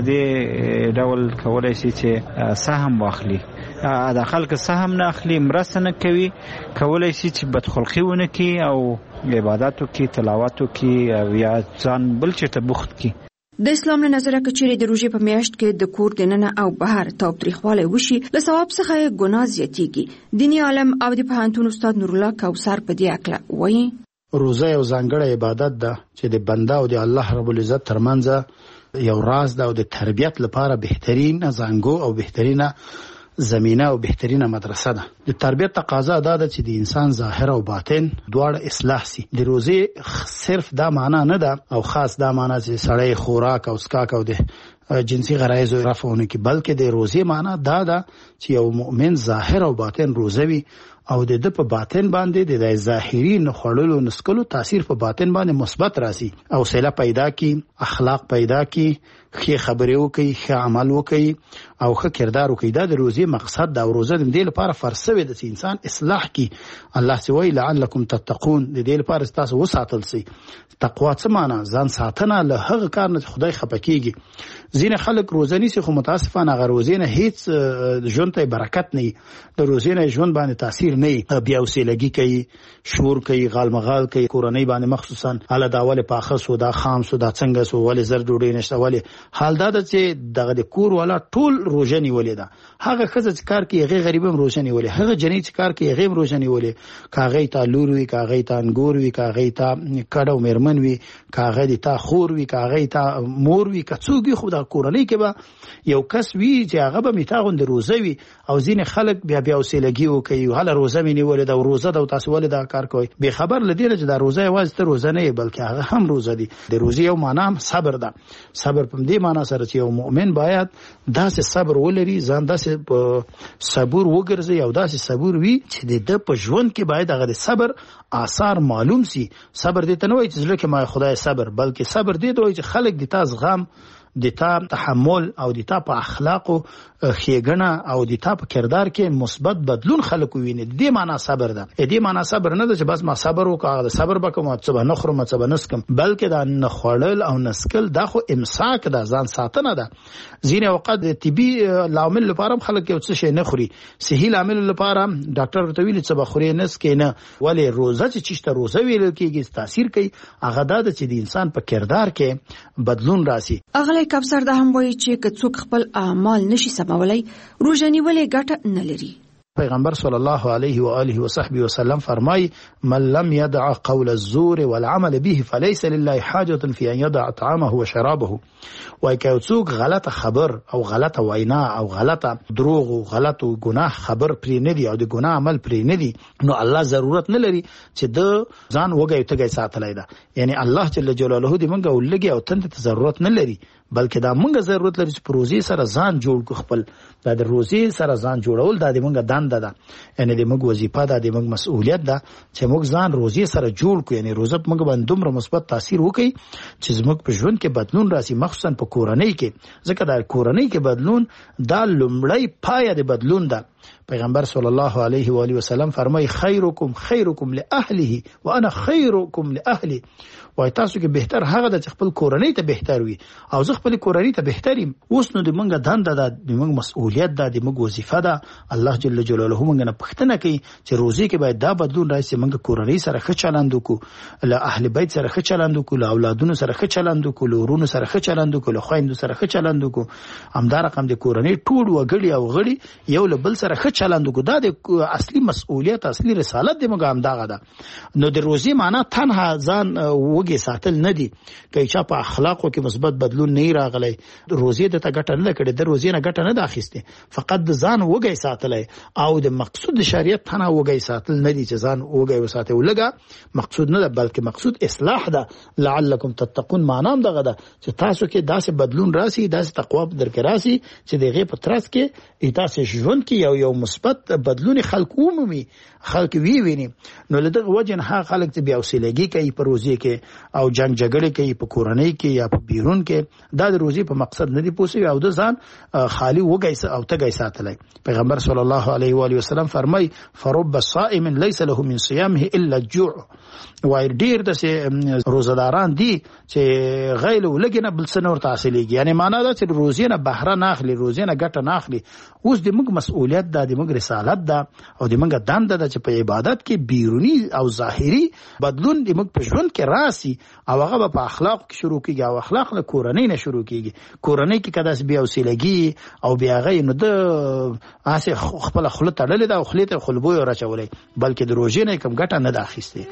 دې ډول کولی شي چې سهم واخلي. دا خلک سهم نه اخلي، مرسته نه کوي، کولی شي چې بدخلقي ونه کړي او عبادت وکړي، تلاوت وکړي او یا ځان بل چېرته بوخت کړي. د اسلام له نظره که چیرې د روژې په میاشت کې د کور دننه او بهر تاوتریخوالی وشي، له ثواب څخه یې ګناه زیاتیږي. دیني عالم او د پوهنتون استاد نورالله کوثر په دې هکله وایي: روژه یو ځانګړی عبادت ده چې د بنده او د الله رب العزت ترمنځ یو راز ده او د تربیت لپاره بهترین زانګو او بهترینه زمینه او بهترینه مدرسه ده. د تربیت تقاضا دا ده چې د انسان ظاهر او باطن دواړه اصلاح سي. د روزي صرف دا معنا نه ده او خاص دا معنا چې سړی خوراک او اسکاک او د جنسي غرایز رفعونه کې، بلکې د روزي معنا دا ده چې یو مؤمن ظاهر او باطن روزوي او د د په باطن باندې د ظاهري نخړلو نسکلو تاثیر په باطن باندې مثبت راسي او سله پیدا کی، اخلاق پیدا کی، ښه خبرې وکړي، ښه عمل وکړي او ښه کردار وکړي. دا د روزي مقصد دا. روزه د دې لپاره فرض شوی د انسان اصلاح کی. الله سوی لعلکم تتقون، د دې لپاره تاسو وساتل سي. تقوا څه معنا؟ ځان ساتنه له هغه کار نه خدای خپکیږي. ځینې خلک روزه نیسي خو متاسفانه هغه روزه نه هیڅ ژوند ته برکت نه، د روزه نه ژوند باندې تاثیر نه، بیا وسیلګي کوي، شور کوي، غالمغال کوي، کورنۍ باندې مخصوصا اله داول پاخه سو دا خام سو دا څنګه سو ولې زر ډوډۍ نشته، ولې حال دا چې دغه د کور والا ټول روزه نیولې ده. هغه خزه چې کار کوي هغه غریبم روزه نیولې، هغه جنې چې کار کوي هغه روزه نیولې، کاغې تا لور وی، کاغې تا انګور وی، کاغې تا کډو مېرمن وی، کاغې تا خور وی، کاغې تا مور وی، کڅوګي خو د کورنۍ کې به یو کس وی چې هغه به میتاغوند روزه وی او ځینې خلک بیا بیا وسیلګي وکي، هله روزه مې نیولې ده، روزه ده او تاسو ولې دا کار کوي؟ به خبر لدی چې دا روزه یوازې ته روزه نه بلکې هغه هم روزه دي. د روزي یو معنا هم صبر ده. صبر په دې معنا سره چې یو مؤمن باید داسې صبر ولري، ځان داسې صبور وګرځي او داسې صبور وي چې د په ژوند کې باید هغه د صبر آثار معلوم سي. صبر دې ته نه وایي چې ځکه ما خدای صبر، بلکې صبر دې ته وایي چې خلک د تاسو غم د تا تحمل او د تا په اخلاقو خېګنه او د تا په کردار کې مثبت بدلون خلک ویني. د دې معنا صبر ده. د دې معنا صبر نه ده چې بس ما صبر وکړم د صبر وکم او څه نه خورم څه نه سکم، بلکې دا نه خوړل او نسکل دا خو امساک ده، ځان ساتنه ده. ځینې وخت د طبي لامل لپاره خلک یو څه شي نه خوري، صحي لامل لپاره ډاکټر ورته ویلي څه بخوري نس کې نه، ولې روزه چې چشته روزه ویل کېږي تاثیر کوي. هغه دا چې د انسان په کردار کې بدلون راسي. اغلی کبسر د هم وایي چې که څوک خپل اعمال نشي سمولای روزه نیولې ګټه نه لري. پیغمبر صلی الله علیه و آله و صحبه وسلم فرمای من لم يدع قول الزور والعمل به فليس لله حاجة في ان يدع طعامه وشرابه. وای که څوک غلطه خبر او غلطه وینا او غلطه دروغ او غلط او ګناه خبر پرې نه دی او د ګناه عمل پرې نه دی، نو الله ضرورت نه لري چې د ځان وګي تګي ساتلای دا. یعنی الله جل جلاله دې مونږ ولګي او تند ته ضرورت نه لري، بلکې دا مونږ ضرورت لري چې پروژې سره ځان جوړ کو. خپل دا د روزي سره ځان جوړول دا د مونږ دنده ده، یعنی د مونږ وظیفه ده، د مونږ مسؤلیت ده چې مونږ ځان روزي سره جوړ کو. یعنی روزه مونږ باندې دومره مثبت تاثیر وکړي چې زموږ په ژوند کې بدلون راسي، مخصوصا په کورنۍ کې. ځکه دا کورنۍ کې بدلون دا لومړی پایه د بدلون ده. پیغمبر صلی الله علیه و آله وسلم فرمای خیرکم خیرکم لاهله وانا خیرکم لاهلی. وای تاسو کې بهتر هغه د خپل کورنۍ ته بهتر وي او زه خپل کورنۍ ته بهتریم. اوس نو د مونږه دنده ده، د مونږ مسؤلیت ده، د مونږ وظیفه ده. الله جل جلاله مونږ نه پښتنه کوي چې روزي کې باید دا بدلون راشي، مونږ کورنۍ سره ښه چلند وکړو، له اهل بیت سره ښه چلند وکړو، له اولادونو سره ښه چلند وکړو، له ورونو سره ښه چلند وکړو، له خويندو سره ښه چلند وکړو. همدا رقم د کورنۍ ټول وګړي او غړي یو له بل سره ښه چلند وکړو. دا د اصلي مسؤلیت اصلي رسالت د مونږ همداغه ده. نو د روزي معنا تنها ځان وګي ساتل نه دي. که چا په اخلاقو کې مثبت بدلون نه راغلی، روزي د ته ګټه نه کړي، د روزي نه ګټه نه اخیسته، فقط د ځان وګي ساتلای او د مقصود شریعت تنها وګي ساتل نه دي چې ځان وګي وساته ولګه. مقصود نه ده بلکې مقصود اصلاح ده. لعلکم تتقون معنا دغه ده چې تاسو کې داسې بدلون راسي، داسې تقوا درک راسي چې دغه په ترڅ کې تاسو ژوند کې یو یو مثبت بدلون خلق عمومي خلق وی ویني. نو لدغه وجه نه خلک چې بیا وسیلګي کوي په روزي کې او جنگ جګړه کوي په کورنۍ کې یا په بیرون کې، دا د روزي په مقصد نه دی پوسي او د ځان خالی وګي او تګي ساتلای. پیغمبر صلی الله علیه و آله وسلم فرمای فرب الصائم ليس له من صيامه الا الجوع. وای ډیر د روزداران دي چې غیله ولګنه بل څه نور تحصیلېږي. یعنی معنا دا چې روزي نه بهره نه اخلي، روزي نه ګټه نه اخلي. اوس د موږ مسؤلیت ده، د موږ رسالت ده او د موږ دنده ده چې په عبادت کې بیرونی او ظاهري بدلون د موږ په ژوند کې راسي او هغه په اخلاق کې شروع کیږي او اخلاق له کورنۍ نه شروع کیږي. کورنۍ کې کداس بیا وسیلګي او بیا غي نو د اسه خپل خلط تړلې ده او خلیته خلبوي راچولې، بلکې د روزي نه کم ګټه نه ده اخیسته.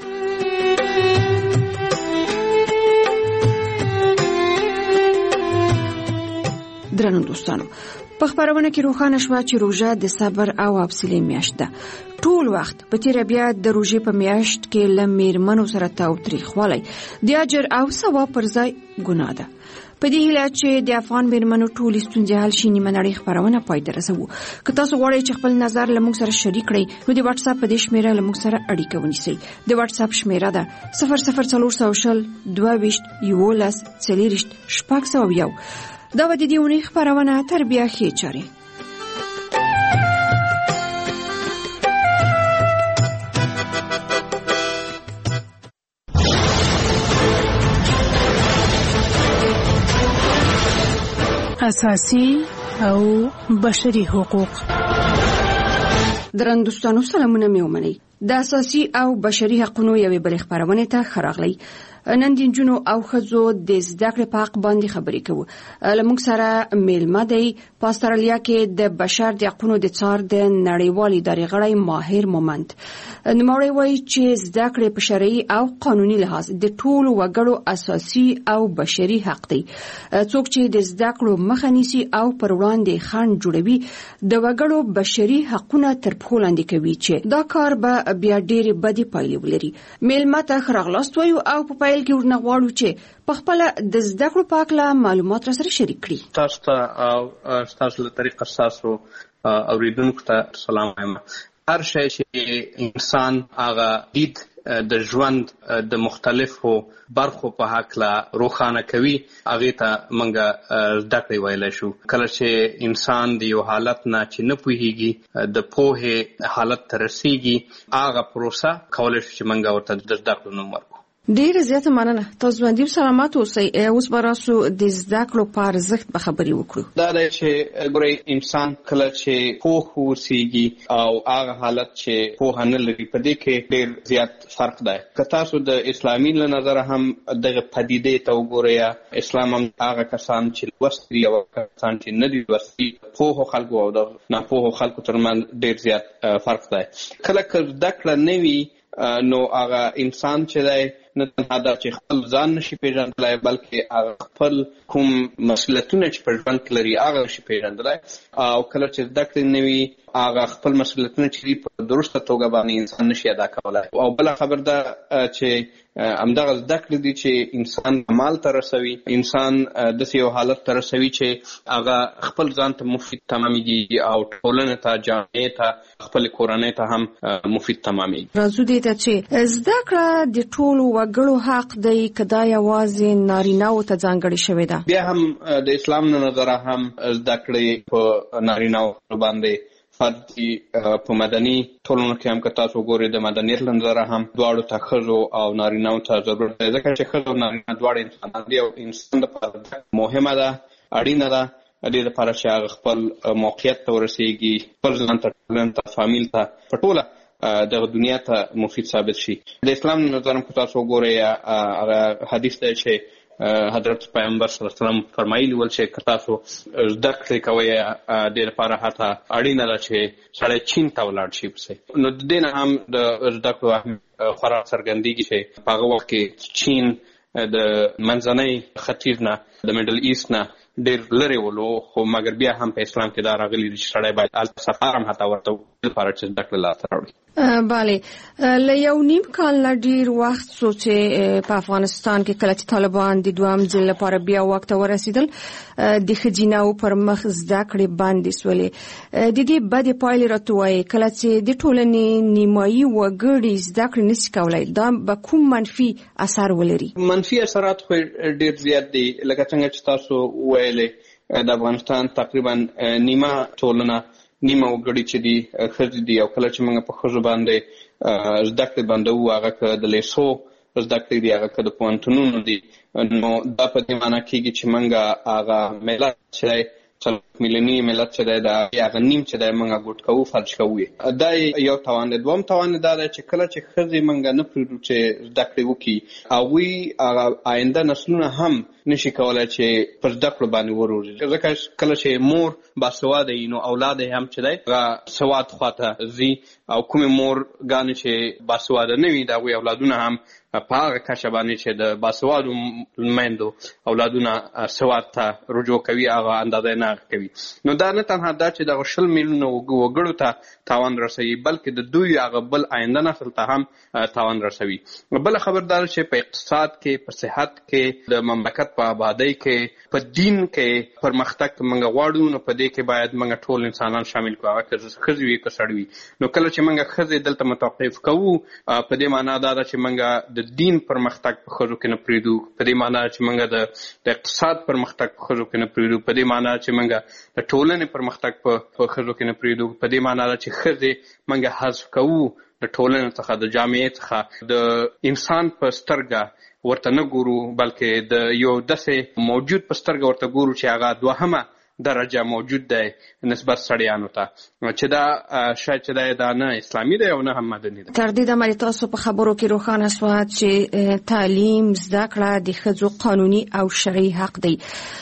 درنو دوستانو، په خبرونه کې روښانه شو چې روژه د صبر او حوصلې میاشت ده. ټول وخت په تیر بیا د روژې په میاشت کې لمرمنو سره تاوتریخوالی د اجر او ثواب پر ځای ګناه ده. په دې هیله چې د افغان میرمنو ټولې ستونزې حل شي، نیمه نړۍ خبرونه پای ته رسوو. که تاسو غواړئ چې خپل نظر له موږ سره شریک کړئ، نو د واتس اپ په دې شمیره له موږ سره اړیکه ونیسئ. د واتس اپ شمیره ده صفر صفر څلور سوه شل دوه ویشت یولس څلېرویشت شپږ سوه یو. دا و د دې اونۍ خبرونه تر بیا ښې چارې. اساسي او بشري حقوق. درنو دوستانو سلامونه مې ومنئ. د اساسي او بشري حقوقو یوې بلې خبرونه ته ښه راغلی. نن د نجونو او ښځو د زده کړې په حق باندې خبرې کوو. له موږ سره میلمه دی په استرالیا کې د بشر د حقوقو د څار د نړیوالې ادارې غړی ماهر مومند. نوموړی وایي چې زده کړې په شرعي او قانوني لحاظ د ټولو وګړو اساسي او بشري حق دی. څوک چې د زده کړو مخه نیسي او پر وړاندې خنډ جوړوي د وګړو بشري حقونه تر پښو لاندې کوي، چې دا کار به بیا ډېرې بدې پایلې ولري. میلمه ته ښه راغلاست وایو او په پیل کې ورنه غواړو چې په خپل د زده کړو په اړه معلومات را سره شریک کړي. تاسو ته او تاسو له طریقه تاسو اوریدونکو ته سلام وایم. هر شی چې انسان هغه دید د ژوند د مختلفو برخو په هکله روښانه کوي، هغې ته موږ زده کړې ویلی شو. کله چې انسان د یو حالت نه چې نه پوهېږي د پوهې حالت ته رسېږي، هغه پروسه کولی شو چې موږ ورته د زده کړو نوم ورکړو. ډېره زیاته مننه. تاسو باندې سلامات اوسئ. اوس به راسو د زده کړو په ارزښت به خبرې وکړو. دا دی چې ګورئ، انسان کله چې پوه اوسېږي او هغه حالت چې پوهه نه لري، په دې کې ډېر زیات فرق دی. که تاسو د اسلامي له نظره هم دغه پدیدې ته وګورئ، اسلام هم هغه کسان چې لوستي دي او کسان چې نه دي لوستي، پوهو خلکو او د ناپوهو خلکو ترمنځ ډېر زیات فرق دی. کله که زده کړه نه وي، نو هغه انسان چې دی نه تنها دا چې خپل ځان نشي پیژندلی، بلکې هغه خپل کوم مسؤلیتونه چې په ژوند کې لري هغه نشي پیژندلی. او کله چې زده کړې نه وي، هغه خپل مسؤلیتونه چې دي په درسته توګه باندې انسان نشي ادا کولی. او بله خبر ده چې همدغه زده کړې دي چې انسان کمال ته رسوي، انسان داسې یو حالت ته رسوي چې هغه خپل ځان ته مفید تمامېږي او ټولنې ته، جامعې ته، خپلې کورنۍ ته هم مفید تمامېږي. راځو دې ته چې زده کړه د ټولو وګړو حق دی که دا یوازې نارینه‌وو ته ځانګړې شوې ده؟ بیا هم د اسلام له نظره هم زده کړې په نارینه‌وو باندې فرض دي. په مدني ټولنو کې هم که تاسو وګورئ، د مدنیت له نظره هم دواړو ته، ښځو او نارینه‌وو ته ضرورت دی، ځکه چې ښځه او نارینه دواړه انسانان دي او انسان لپاره مهمه ده، اړینه ده دې لپاره چې هغه خپل موقعیت ته ورسېږي، خپل ځان ته، ټولنې ته، فامیل ته، په ټوله دغه دنیا ته مفید ثابت شي. د اسلام له نظره که تاسو وګورئ، هغه حدیث دی چې حضرت پیغمبر صلی الله علیه وسلم فرمایلی ول چې که تاسو زده کړې کوئ، دې لپاره حتی اړینه ده چې سړی چین ته ولاړ شي پسې. نو د دې نه هم د زده کړو اهمیت خورا څرګندېږي چې په هغه وخت کې چین د منځنۍ ختیځ نه، د میډل ایست نه ډېر لرې ولو، خو مګر بیا هم په اسلام کې دا راغلي دي چې سړی باید هلته سفر هم حتی ورته وکړي لپاره چې زده کړه لاسته راوړي. بله، له یو نیم کال نه ډېر وخت څو چې په افغانستان کې کله چې طالبان د دوهم ځل لپاره بیا واک ته ورسېدل، د ښځینه‌وو پر مخ زده کړې بندې شولې. د دې بدې پایلې راته وایي، کله چې د ټولنې نیمایي وګړي زده کړې نشي کولی، دا به کوم منفي اثر ولري؟ منفي اثرات خو ډېر زیات دي. لکه څنګه چې تاسو وویلې، د افغانستان تقریبا نیمه ټولنه، نیمه وګړي چې دي ښځې دي. او کله چې موږ په ښځو باندې زده کړې بندوو، هغه که د لیسو زده کړې دي، هغه که د پوهنتونونو دي، نو دا په دې معنی کېږي چې موږ هغه ملت چې دی، څلور میلیوني ملت چې دی، د هغه نیم چې دی موږ ګوټ کوو، فلج کوو. دا یو تاوان دی. دوهم تاوان دا دی چې کله چې ښځې موږ نه پرېږدو چې زده کړې وکړي، هغوی هغه آینده نسلونه هم نشي کولی چې پر زده کړو باندې وروزي. ځکه کله چې مور باسواده وي، نو اولاد یې هم چې دی هغه سواد خواته ځي، او کومې مور ګانې چې باسواده نه وي، د هغوی اولادونه هم په هغه کچه باندې چې د باسوادو میندو اولادونه سواد ته رجوع کوي، هغه اندازه نه کوي. نو دا نه تنها دا چې دغه شل میلیونه وګړو ته تاوان رسوي، بلکې د دوی هغه بل آینده نسل ته هم تاوان رسوي. بله خبردار چې په اقتصاد کې، په صحت کې، د مملکت په آبادۍ کې، په دین کې پرمختګ موږ غواړو، نو په دې کې باید موږ ټول انسانان شامل کړو، هغه که ښځې وي که سړي وي. نو کله چې موږ ښځې دلته متوقف کوو، په دې معنا دا ده چې موږ د دین پرمختګ په ښځو کې نه پرېږدو، په دې معنا چې موږ د اقتصاد پرمختګ په ښځو کې نه پرېږدو، په دې معنا چې موږ د ټولنې پرمختګ په ښځو کې نه پرېږدو، په دې معنا ده چې ښځې موږ حذف کوو د ټولنې څخه، د جامعې څخه، د انسان په سترګه ورته نه ګورو، بلکې د یو داسې موجود په سترګه ورته ګورو چې هغه دوهمه درجه موجود دی نسبت سړیانو ته، چې دا شاید چې دا نه اسلامي دی او نه هم مدني دی. تر دې دمه تاسو په خبرو کې روښانه شوه چې تعلیم، زده کړه د ښځو قانوني او شرعي حق دی.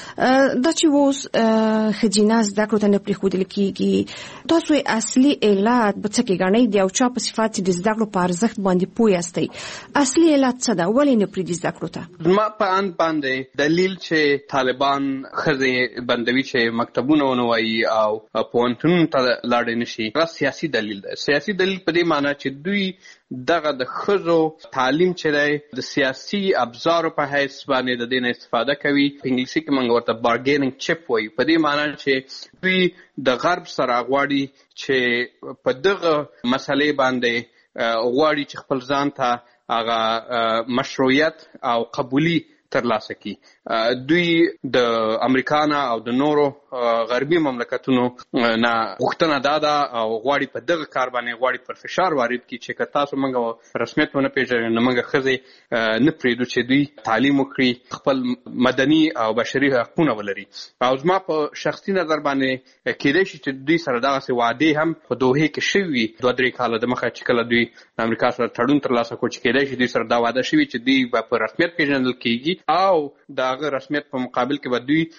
دا چې اوس ښځینه زده کړو ته نه پرېښودل کېږي، تاسو یې اصلي علت به څه کې ګڼئ؟ د یو چا په صفت چې د زده کړو په ارزښت باندې پوه یاستئ، اصلي علت څه ده؟ ولې نه پرېږدي زده کړو ته؟ زما په اند باندې دلیل چې طالبان ښځې بندوي چې مکتبونه ونه وایي او پوهنتونونو ته لاړې نه شي، هغه سیاسي دلیل دی. سیاسي دلیل په دې معنی چې دوی دغه د ښځو تعلیم چې دی د سیاسي ابزارو په حیث باندې د دې نه استفاده کوي. په انګلیسي کې موږ ورته بارګیننګ چپ وایي، په دې معنی چې دوی د غرب سره غواړي چې په دغه مسلې باندې غواړي چې خپل ځان ته هغه مشروعیت او قبولي ترلاسه کی. دوی د امریکا نه او د نورو غربي مملکتونو نه غوښتنه دا ده او غواړي په دغه کار باندې غواړي پر فشار وارد کړي چې که تاسو موږ رسمیت ونه پیژنئ نو موږ ښځې نه پرېږدو چې دوی تعلیم وکړي، خپل مدني او بشري حقونه ولري. او زما په شخصي نظر باندې کېدای شي چې دوی سره دغسې وعدې هم په دوحې کې شوي وي دوه درې کاله د مخه چې کله دوی د امریکا سره تړون ترلاسه کړو، چې کېدای شي دوی سره دا وعده شوي چې دوی به په رسمیت پیژندل کېږي او د هغه رسمیت په مقابل کې به دوی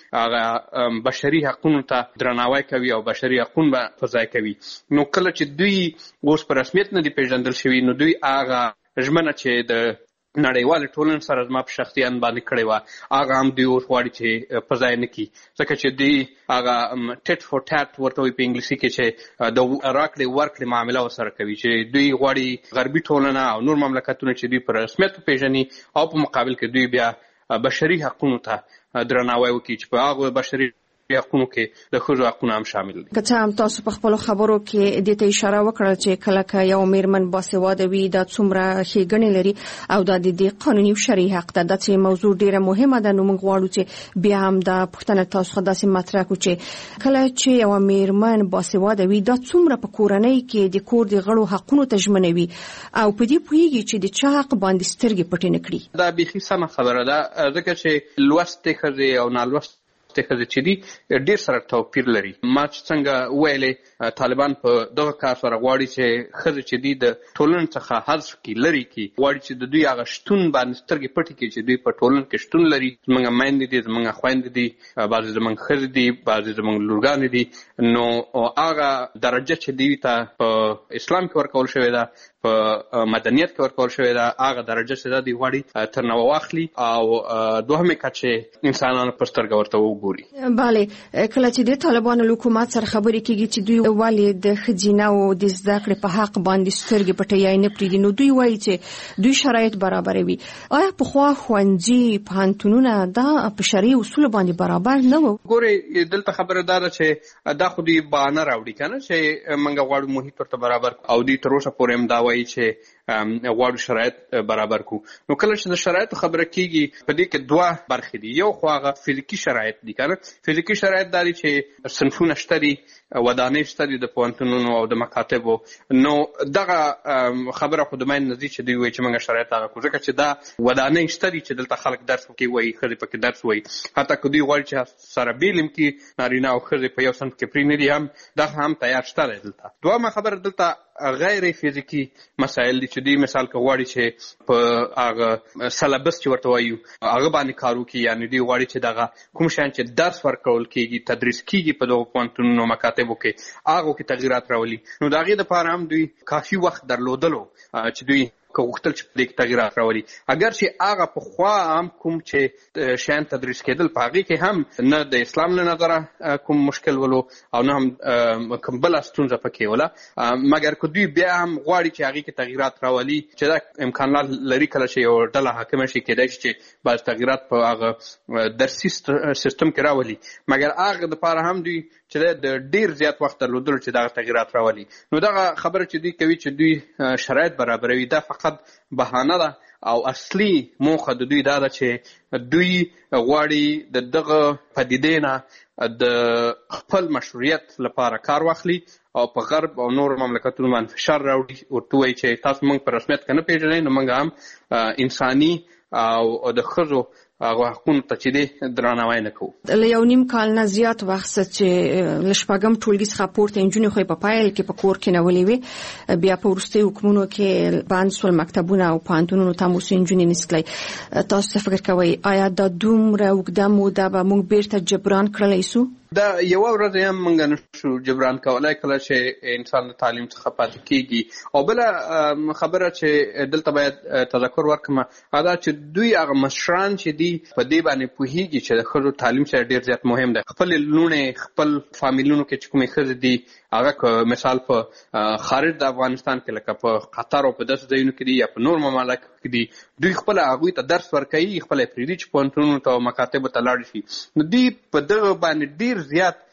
هغه بشري حقونو ته درناوی کوي او بشري حقونه به په ځای کوي. نو کله چې دوی اوس په رسمیت نه دي پیژندل شوي نو دوی هغه ژمنه چې د نړیوالې ټولنې سره زما په شخصي اند باندې کړې وه هغه هم دوی اوس غواړي چې په ځای نه کړي، ځکه چې دوی هغه ټیټ فور ټیټ ورته وایي په انګلیسي کې چې د راکړې ورکړې معامله ورسره کوي، چې دوی غواړي غربي ټولنه او نور مملکتونه چې دوی په رسمیت وپېژني او په مقابل کې دوی بیا بشري حقونو ته درناوی وکړي چې په هغو بشري حقونو کې د ښځو حقونه هم شامل دي. که څه هم تاسو په خپلو خبرو کې دې ته اشاره وکړه چې کله که یو میرمن باسواده وي دا څومره ښېګڼې لري او دا د دې قانوني او شرعي حق ده. دا چې موضوع ډېره مهمه ده، نو موږ غواړو چې بیا هم دا پوښتنه تاسو څخه داسې مطرح کړو چې کله چې یوه میرمن باسواده وي دا څومره په کورنۍ کې د کور د غړو حقونو ته ژمنوي او په دې پوهېږي چې د چا حق باندې سترګې پټې نه کړي. دا بیخي سمه خبره ده، ځکه چې لوستې ښځې او نالوستې ښځې چې دي ډېر سره توپیر لري. ما چې څنګه ویلې طالبان په دغه کار سره غواړي چې ښځې چې دي د ټولنې څخه حذف کړي، لرې کړي، غواړي چې د دوی هغه شتون باندې سترګې پټې کړي چې دوی په ټولنه کې شتون لري. زموږ میندې دي، زموږ خویندې دي، بعضې زموږ ښځې دي، بعضې زموږ لورګانې دي. نو هغه درجه چې دوی ته په اسلام کې ورکول شوې ده، په مدنیت کې ورکول شوې ده، هغه درجه چې ده دوی غواړي تر نوه واخلي او دوهمې کچې انسانانو په سترګه ورته وګوري. بله، کله چې د طالبانو له حکومت سره خبرې کېږي چې دوی ولې د ښځینه د زده کړې په حق باندې سترګې پټوي نه پرېږدي، نو دوی وایي چې دوی شرایط برابروي. آیا پخوا ښوونځي پوهنتونونه دا په شرعي اصولو باندې برابر نه وو؟ ګورې دلته خبره دا ده چې دا خو دوی بهانه راوړي که نه چې موږ غواړو محیط ورته برابر او دوی تر اوسه پورې هم دا وایي چې غواړو شرایط برابر کو. نو کله چې د شرایطو خبره کېږي په دې کې دوه برخې دي. یو خو هغه فزیکي شرایط دي که نه، فزیکي شرایط دا دي چې صنفونه شته دي، ودانۍ شته دي د پوهنتونونو او د مکاتبو. نو دغه خبره خو د مین نه دي چې دوی وایي چې موږ شرایط هغه کړو، ځکه چې دا ودانۍ شته دي چې دلته خلک درس پکې وایي، ښځې پکې درس وایي. حتی که دوی غواړي چې سره بیلم کې نارینه او ښځې په یو صنف کې پرېنه دي هم دغه هم تیار شته دی دلته. دویمه خبره دلته غیر فزیکي مسایل دي چې دوی مثال که غواړي چې په هغه سلبس چې ورته وایو هغه باندې کار وکړي، یعنې دوی غواړي چې دغه کوم شیان چې درس ورکول کېږي، تدریس کېږي په دغو پوهنتونونو مکاتبو کې، هغو کې تغیرات راولي. نو د هغې دپاره هم دوی کافي وخت درلودلو چې دوی که غوښتل چې په دې کې تغیرات راولي. اگر چې هغه پخوا هم کوم چې شیان تدریس کېدل په هغې کې هم نه د اسلام له نظره کوم مشکل ولو او نه هم کوم بله ستونزه پکې وله، مګر که دوی بیا هم غواړي چې هغې کې تغیرات راولي، چې دا امکانات لري کله چې یو ډله حاکمه شي کېدای شي چې بعض تغیرات په هغه درسي سیستم کې راولي، مګر هغه دپاره هم دوی چې د ډېر زیات وخت درلودلو چې دغه تغیرات راولي. نو دغه خبره چې دوی کوي چې دوی شرایط برابروي دا فقط بهانه ده او اصلي موخه د دوی دا ده چې دوی غواړي د دغه پدیدې نه د خپل مشروعیت لپاره کار واخلي او په غرب او نور مملکتونو باندې فشار راوړي، ورته وایي چې تاسو موږ په رسمیت کې نه پېژنئ نو موږ هم انساني او د ښځو هغه حقونو ته چې دی درناوی نه کوو. له یو نیم کال نه زیات وخت چې له شپږم ټولګي څخه پورته نجونې خو په پیل کې په کور کې نولې وې، بیا په وروستیو حکمونو کې بند سول مکتبونه او پوهنتونونو ته مو نجونې نسکلی. تاسو څه فکر کوئ آیا دا دومره اوږده موده به موږ بیرته جبران کړلی سو؟ دا یوه ورځ هم موږ نشو جبران کولی کله چې انسان د تعلیم څخه پاتې کېږي. او بله خبره چې دلته باید تذکر ورکړم هغه دا چې دوی هغه مشران چې دي په دې باندې پوهېږي چې د ښځو تعلیم سره ډېر زیات مهم دی. خپلې لوڼې خپل فامیلونو کې چې کومې ښځې دي هغه که مثال په خارج د افغانستان کې لکه په قطر او په داسې ځایونو کې دي یا په نور ممالکو کې دي، دوی خپله هغوی ته درس ورکوي، خپله یې پرېږدي چې پوهنتونونو ته او مکاتبو ته لاړ شي. نو دوی په دغه باندې ډېر زیات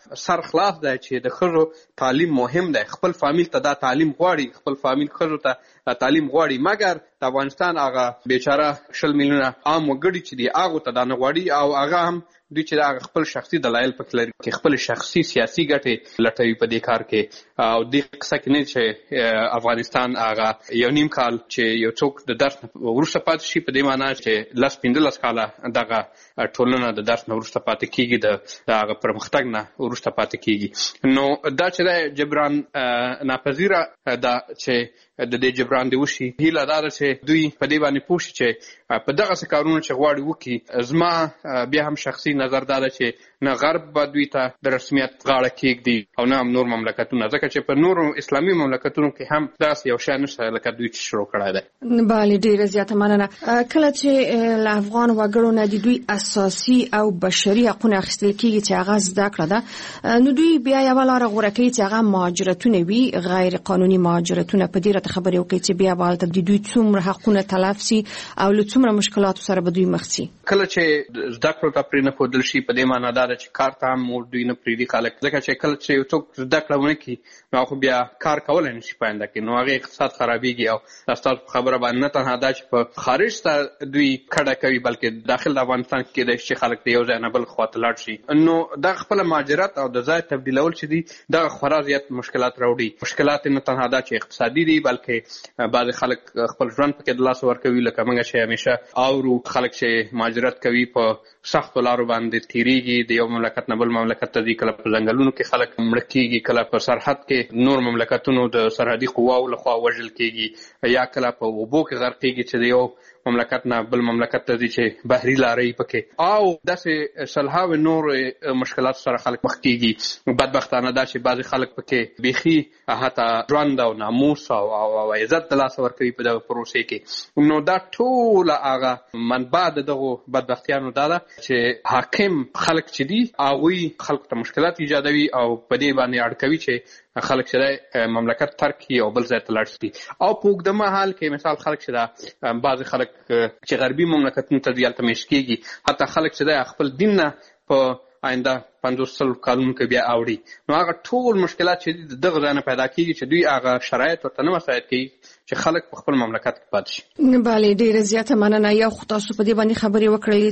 سر خلاص دی چې د ښځو تعلیم مهم دی. خپل فامیل ته دا تعلیم غواړي، خپل فامیل ښځو ته تعلیم غواړي، مګر د افغانستان هغه بیچاره شل میلیونه عام وګړي چې دي هغو ته دا نه غواړي، او هغه هم دوی چې هغه خپل شخصي دلایل پکې لري چې خپل شخصي سیاسي ګټې لټوي په دې کار کې. او دې قصه کې نه چې افغانستان هغه یو نیم کال چې یو څوک د درس وروسته پاتې شي، په دې معنی چې لس پنځلس کاله دغه ټولنه د درس نه وروسته پاتې کېږي، د هغه پرمختګ نه وروسته پاتې کېږي. نو دا چې دی جبران ناپذیره ده چې د دې جبران دی وشي. هیله دا ده چې دوی په دې باندې پوه شي چې په دغسې کارونه چې غواړي وکړي. زما بیا هم شخصي نظر دا ده چې نه غرب به دوی ته د رسمیت غاړه کېږدي او نه هم نور مملکتونه، ځکه چې په نورو اسلامي مملکتونو کې هم داسې یو شی نشته لکه دوی چې شروع کړی دی. بله، ډېره زیاته مننه. کله چې له افغان وګړو نه د دوی اساسي او بشري حقونه اخیستل کېږي چې هغه زده کړه ده، نو دوی بیا یوه لاره غوره کوي چې هغه مهاجرتونه وي، غیر قانوني مهاجرتونه. په دې راته خبرې وکړئ چې بیا به هلته د دوی څومره حقونه تلف سي او له څومره مشکلاتو سره به دوی مخ سي. کله چې زده کړو ته پرې نه ښودل شي، په دې معنی دا ده چې کار ته هم دوی نه پرېږدي خلک، ځکه چې کله چې یو څوک زده کړه ونه کړي نو هغه بیا کار کولی نه شي په آینده کې، نو هغې اقتصاد خرابېږي. او ستاسو په خبره باندې نه تنها دا چې په خارج ته دوی کډه کوي، بلکې داخل د افغانستان کې کېدای شي چې خلک د یو ځای نه بل خوا ته لاړ شي. نو دغه خپله مهاجرت او د ځای تبدیلول چې دي دغه خورا زیات مشکلات راوړي. مشکلات نه تنها دا چې اقتصادي دي، بلکې بعضې خلک خپل ژوند پکې د لاسه ورکوي، لکه موږ چې همیشه اورو خلک چې مهاجرت کوي په سختو لارو باندې تیریږي، د یو مملکت نه بل مملکت ته ځي، کله په ځنګلونو کې خلک مړه کېږي، کله په سرحد کې نور مملکتونو د سرحدي قواو لخوا وژل کېږي، یا کله په اوبو کې غرقېږي چې د یو مملکت نه بل مملکت ته ځي چې بحري لارې پکې، او داسې سلهاوې نور مشکلات سره خلک مخ کېږي. بدبختانه دا چې بعضې خلک پکې بیخي حتی ژوند او ناموس او عزت د لاسه ورکوي په دغه پروسې کې. نو دا ټوله هغه منبع د دغو بدبختیانو دا ده چې حاکم خلک چې دي هغوی خلکو ته مشکلات ایجادوي او په دې باندې اړ کوي چې خلک چې دی مملکت ترک کړي او بل ځای ته لاړ شي. او په اوږده مهال کې مثال خلک چې دا بعضې خلک چې غربي مملکتونو ته ځي هلته میشت کېږي، حتی خلک چې دی خپل دین نه په آینده پنځوس سلو کلونو کې بیا اوړي. نو هغه ټول مشکلات چې دي دغه ځای نه پیدا کېږي چې دوی هغه شرایط ورته نه مساعد کوي چې خلک په خپل مملکت کې پاتې شي. بله، ډېره زیاته مننه. یا خو تاسو په دې باندې خبرې وکړلې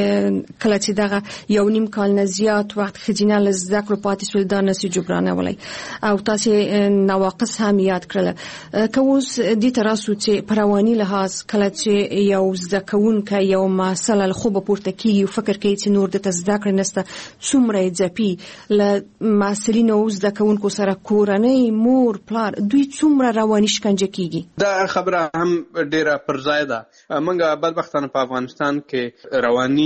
چې کله چې دغه یو نیم کال نه زیات وخت ښځینه له زده کړو پاتې شول دا نسي جبرانولی، او تاسې نواقص هم یاد کړله. که اوس دې ته راسو چې په رواني لحاظ کله چې یو زده کوونکی یو محصله له خوبه پورته کېږي او فکر کوي چې نور دته زده کړې نشته، څومره یې ځپي له محصلینو او زده کوونکو سره کورنۍ، مور، پلار، دوی څومره رواني شکنجه کېږي. دا خبره هم ډیره پر ځای ده. موږ بدبختانه په افغانستان کې رواني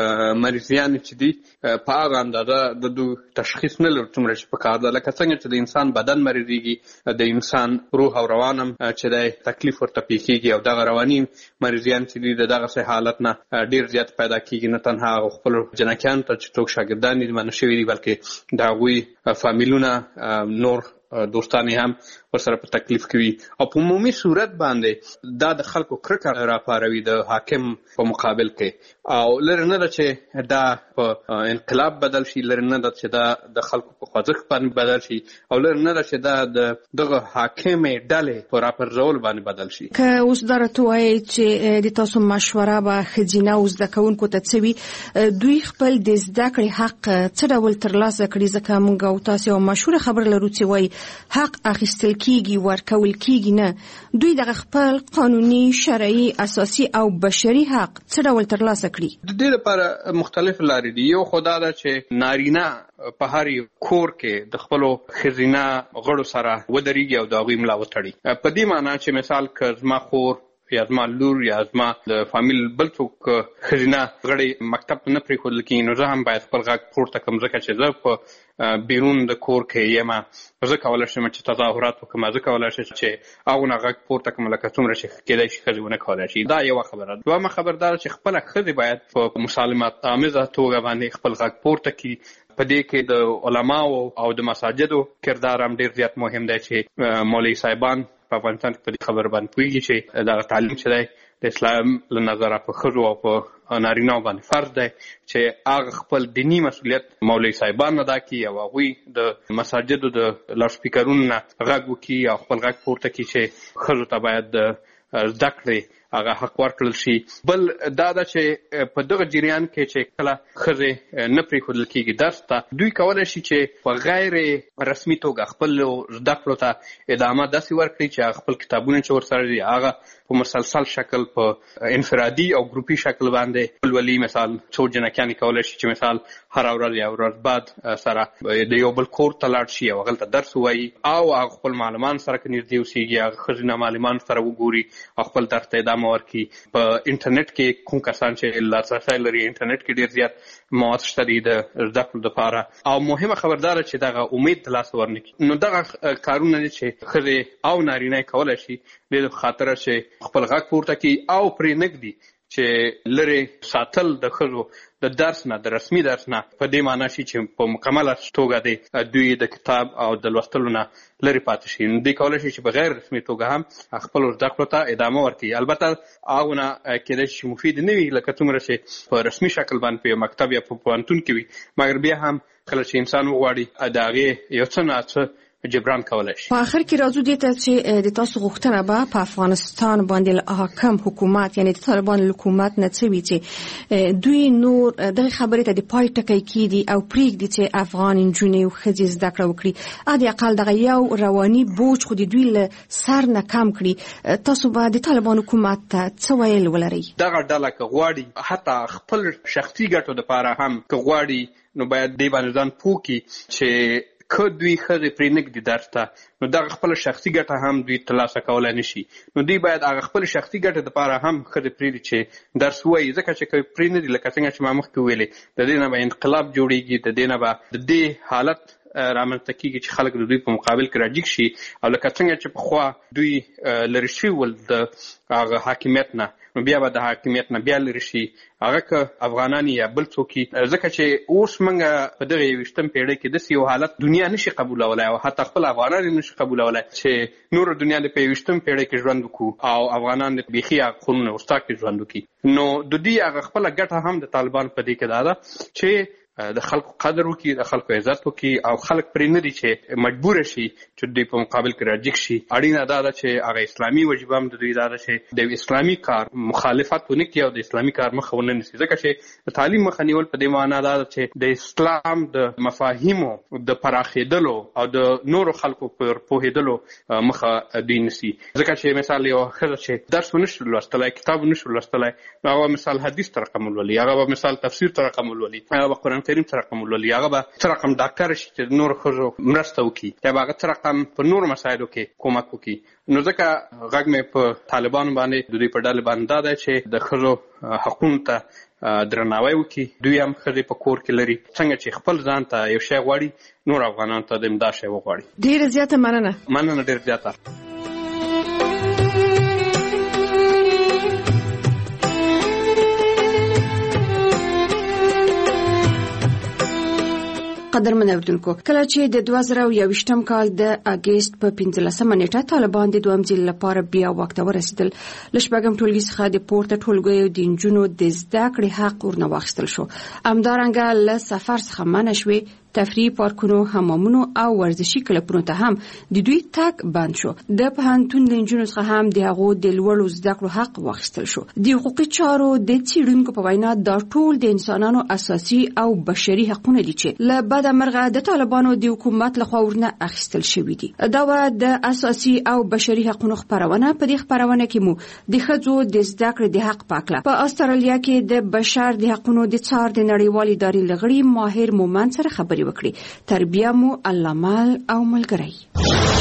مریضیان چې دي په هغه اندازه د دوی تشخیص نه لرو څومره چې پکار ده، لکه څنګه چې د انسان بدن مریضېږي، د انسان روح او روان هم چې دی تکلیف ورته پیښیږي، او دغه رواني مریضیان چې دي د دغسې حالت نه ډېر زیات پیدا کېږي. نه تنها هغه خپلو جنکیانو ته چې څوک شاګردان دي منع شوي دي، بلکې د هغوی فامیلونه نور دوستان هم ورسره په تکلیف کوي. او په عمومي صورت باندې دا د خلکو کرکه راپاروي د حاکم په مقابل کې، او لرې نه ده چې دا په انقلاب بدل شي، لرې نه ده چې دا د خلکو په خوځښت باندې بدل شي، او لرې نه ده چې دا د دغه حاکمې ډلې په راپرځولو باندې بدل شي. که اوس دا راته وایي چې د تاسو مشوره به ښځینه او زده کوونکو ته څه وي، دوی خپل د زده کړې حق څه ډول ترلاسه کړي؟ ځکه موږ او تاسو یو مشهوره خبره لرو چې وایي حق اخیستل کیږي ورکول کیږي نه، دوی دغه خپل قانوني، شرعي، اساسي او بشري حق څه ډول ترلاسه کړي؟ د دې لپاره مختلف لارې دي. یو خو دا ده چې نارینه په هر یو کور کې د خپلو ښځینه غړو سره ودرېږي او د هغوی ملا وتړي. په دې معنی چې مثال که زما خور یا زما لور یا زما د فامیل بل څوک ښځینه غړی مکتب ته نه پرېښودل کېږي، نو زه هم باید خپل غږ پورته کړم، ځکه چې زه په بیرون د کور کې یم، زه کولی شم چې تظاهرات وکړم، زه کولی شم چې هغونه غږ پورته کړم لکه څومره چې کېدای شي ښځې ونه کولی شي. دا یوه خبره. دویمه خبر دا ده چې خپله ښځې باید په مسالمت آمیزه توګه باندې خپل غږ پورته کړي. په دې کې د علماو او د مساجدو کردار هم ډېر زیات مهم دی چې مولوي صاحبان په افغانستان کې په دې خبر باندې پوهېږي چې دغه تعلیم چې دی د اسلام له نظره په ښځو او په نارینه‌و باندې فرض دی چې هغه خپل دیني مسؤلیت مولوي صاحبان ادا کړي او هغوی د مساجدو د لاوډسپیکرونو نه غږ وکړي او خپل غږ پورته کړي چې ښځو ته باید د زده کړې هغه حق ورکړل شي. بل دا ده چې په دغه جریان کې چې کله ښځې نه پرېښودل کېږي درس ته، دوی کولی شي چې په غیر رسمي توګه خپلو زده کړو ته ادامه داسې ورکړي چې هغه خپل کتابونه چې ورسره دي هغه په مسلسل شکل په انفرادي او ګروپي شکل باندې ولولي. مثال څو جنکیانې کولی شي چې مثال هره ورځ یا ورځ بعد سره د یو بل کور ته لاړ شي او هغلته درس ووایي او هغه خپل معلمان سره که نږدې اوسېږي هغه ښځینه معلمان سره وګوري او خپل درس ته ادامه ورکړي. په انټرنیټ کې کوم کسان چې لاسرسی لري انټرنیټ کې ډېر زیات مواد شته دي د زده کړو دپاره او مهمه خبرداره چې دغه امید د لاسه ورنکړي. نو دغه کارونه دي چې ښځې او نارینه یې کولی شي دې خاطره چې خپل غږ پورته کړي او پرې نږدي چې لرې ساتل د ښځو د درس نه د رسمي درس نه په دې معنا شي چې په مکمله توګه د دوی د کتاب او د لوستلو نه لرې پاتې شي. نو دوی کولی شي چې په غیر رسمي توګه هم خپلو زده کړو ته ادامه ورکړي. البته هغونه کېدای شي مفید نه وي لکه څومره چې په رسمي شکل باندې په یو مکتب یا په پوهنتون کې وي، مګر بیا هم کله چې انسان وغواړي د هغې یو څه نه څه جبران کولای شي. په اخر کې راځو دې ته چې د تاسو غوښتنه به په افغانستان باندې حاکم حکومت یعنی د طالبان حکومت نه څه وي چې دوی نور دغه خبرې ته د پای ټکی کیدي او پریږدي چې افغان نجونې او ښځې زده کړه وکړي، ا د اقل دغه یو رواني بوج خو د دوی له سر نه کم کړي. تاسو به د طالبان حکومت ته څه ویل ولرئ؟ دغه ډله که غواړي حتی خپل شخصي ګټو دپاره هم که غواړي نو باید دې باندې ځان پوه کړي چې که دوی ښځې پرې نږدي درس ته نو دغه خپله شخصي ګټه هم دوی ترلاسه کولی نه شي. نو دوی باید هغه خپلې شخصي ګټې دپاره هم ښځې پرېږدي چې درس ووایي، ځکه چې که پرې نه دي لکه څنګه چې ما مخکې ویلې د دې نه به انقلاب جوړېږي، د دې نه به د دې حالت رامنځته کېږي چې خلک د دوی په مقابل کې راجګ شي او لکه څنګه چې پخوا دوی لرې شوي ول د هغه حاکمیت نه، نو بیا به د حاکمیت نه بیا لرې شي هغه که افغانان یا بل څوک، ځکه چې اوس موږ په دغه یوویشتم پیړۍ کې داسې یو حالت دنیا نشي قبولولی او حتی خپل افغانان یې نشي قبولولی چې نوره دنیا د په یوویشتم پیړۍ کې ژوند وکړو او افغانان د بیخي هغه قرون وسطا کې ژوند وکړي. نو د دوی هغه خپله ګټه هم د طالبان په دې کې دا ده چې د خلکو قدر وکړي، د خلکو عزت وکړي او خلک پرې نه دي چې مجبوره شي چې دوی په مقابل کې راجګ شي. اړینه دا ده چې هغه اسلامي وجیبه هم د دوی دا ده چې د اسلامي کار مخالفت ونه کړي او د اسلامي کار مخه ونه نیسي، ځکه چې د تعلیم مخه نیول په دې معنا دا ده چې د اسلام د مفاهیمو د پراخېدلو او د نورو خلکو پر پوهېدلو مخه دوی نیسي. ځکه چې مثال یو ښځه چې درس ونشي لوستلی، کتاب ونشي لوستلی، نو هغه مثال حدیث ته رقم ولولي، هغه به مثال تفسیر ته رقم ولولي، هغه به قرآن کریم ته رقم ولولي، هغه به څه رقم ډاکټر شي چې نورو ښځو مرسته وکړي یا به هغه څه رقم په نورو مسایلو کې کومک وکړي. نو ځکه غږ مې په طالبانو باندې د دوی په ډلې باندې دا دی چې د ښځو حقونو ته درناوی وکړي. دوی هم ښځې په کور کې لري، څنګه چې خپل ځان ته یو شی غواړي نور افغانانو ته د امدا شی وغواړي. ډېره زیاته مننه. مننه ډېر زیاته. قدرمن اوریدونکو، کله چې د دوه زره یوویشتم کال د اګست په پنځلسمه نیټه طالبان د دویم ځل لپاره بیا واک ته ورسېدل، له شپږم ټولګي څخه د پورته ټولګیو د نجونو د زده کړې حق ورنه واخیستل شو. همدارنګه له سفر څخه منع شوې، تفریح پارکونو، حمامونو او ورزشي کلبونو ته هم د دوی تګ بند شو. د پوهنتون د نجونو څخه هم د هغو د لوړو زده کړو حق واخیستل شو. د حقوقي چارو د څېړونکو په وینا دا ټول د انسانانو اساسي او بشري حقونه دي چې له بده مرغه د طالبانو د حکومت لخوا ورنه اخیستل شوي دي. دا و د اساسي او بشري حقونو خپرونه. په دې خپرونه کې مو د ښځو د زده کړې د حق پاکله په استرالیا کې د بشر د حقونو د څار د نړیوال ادارې لغړي ماهر مومند سره خبرې وکړي. تربیه مو الله مال او ملګری.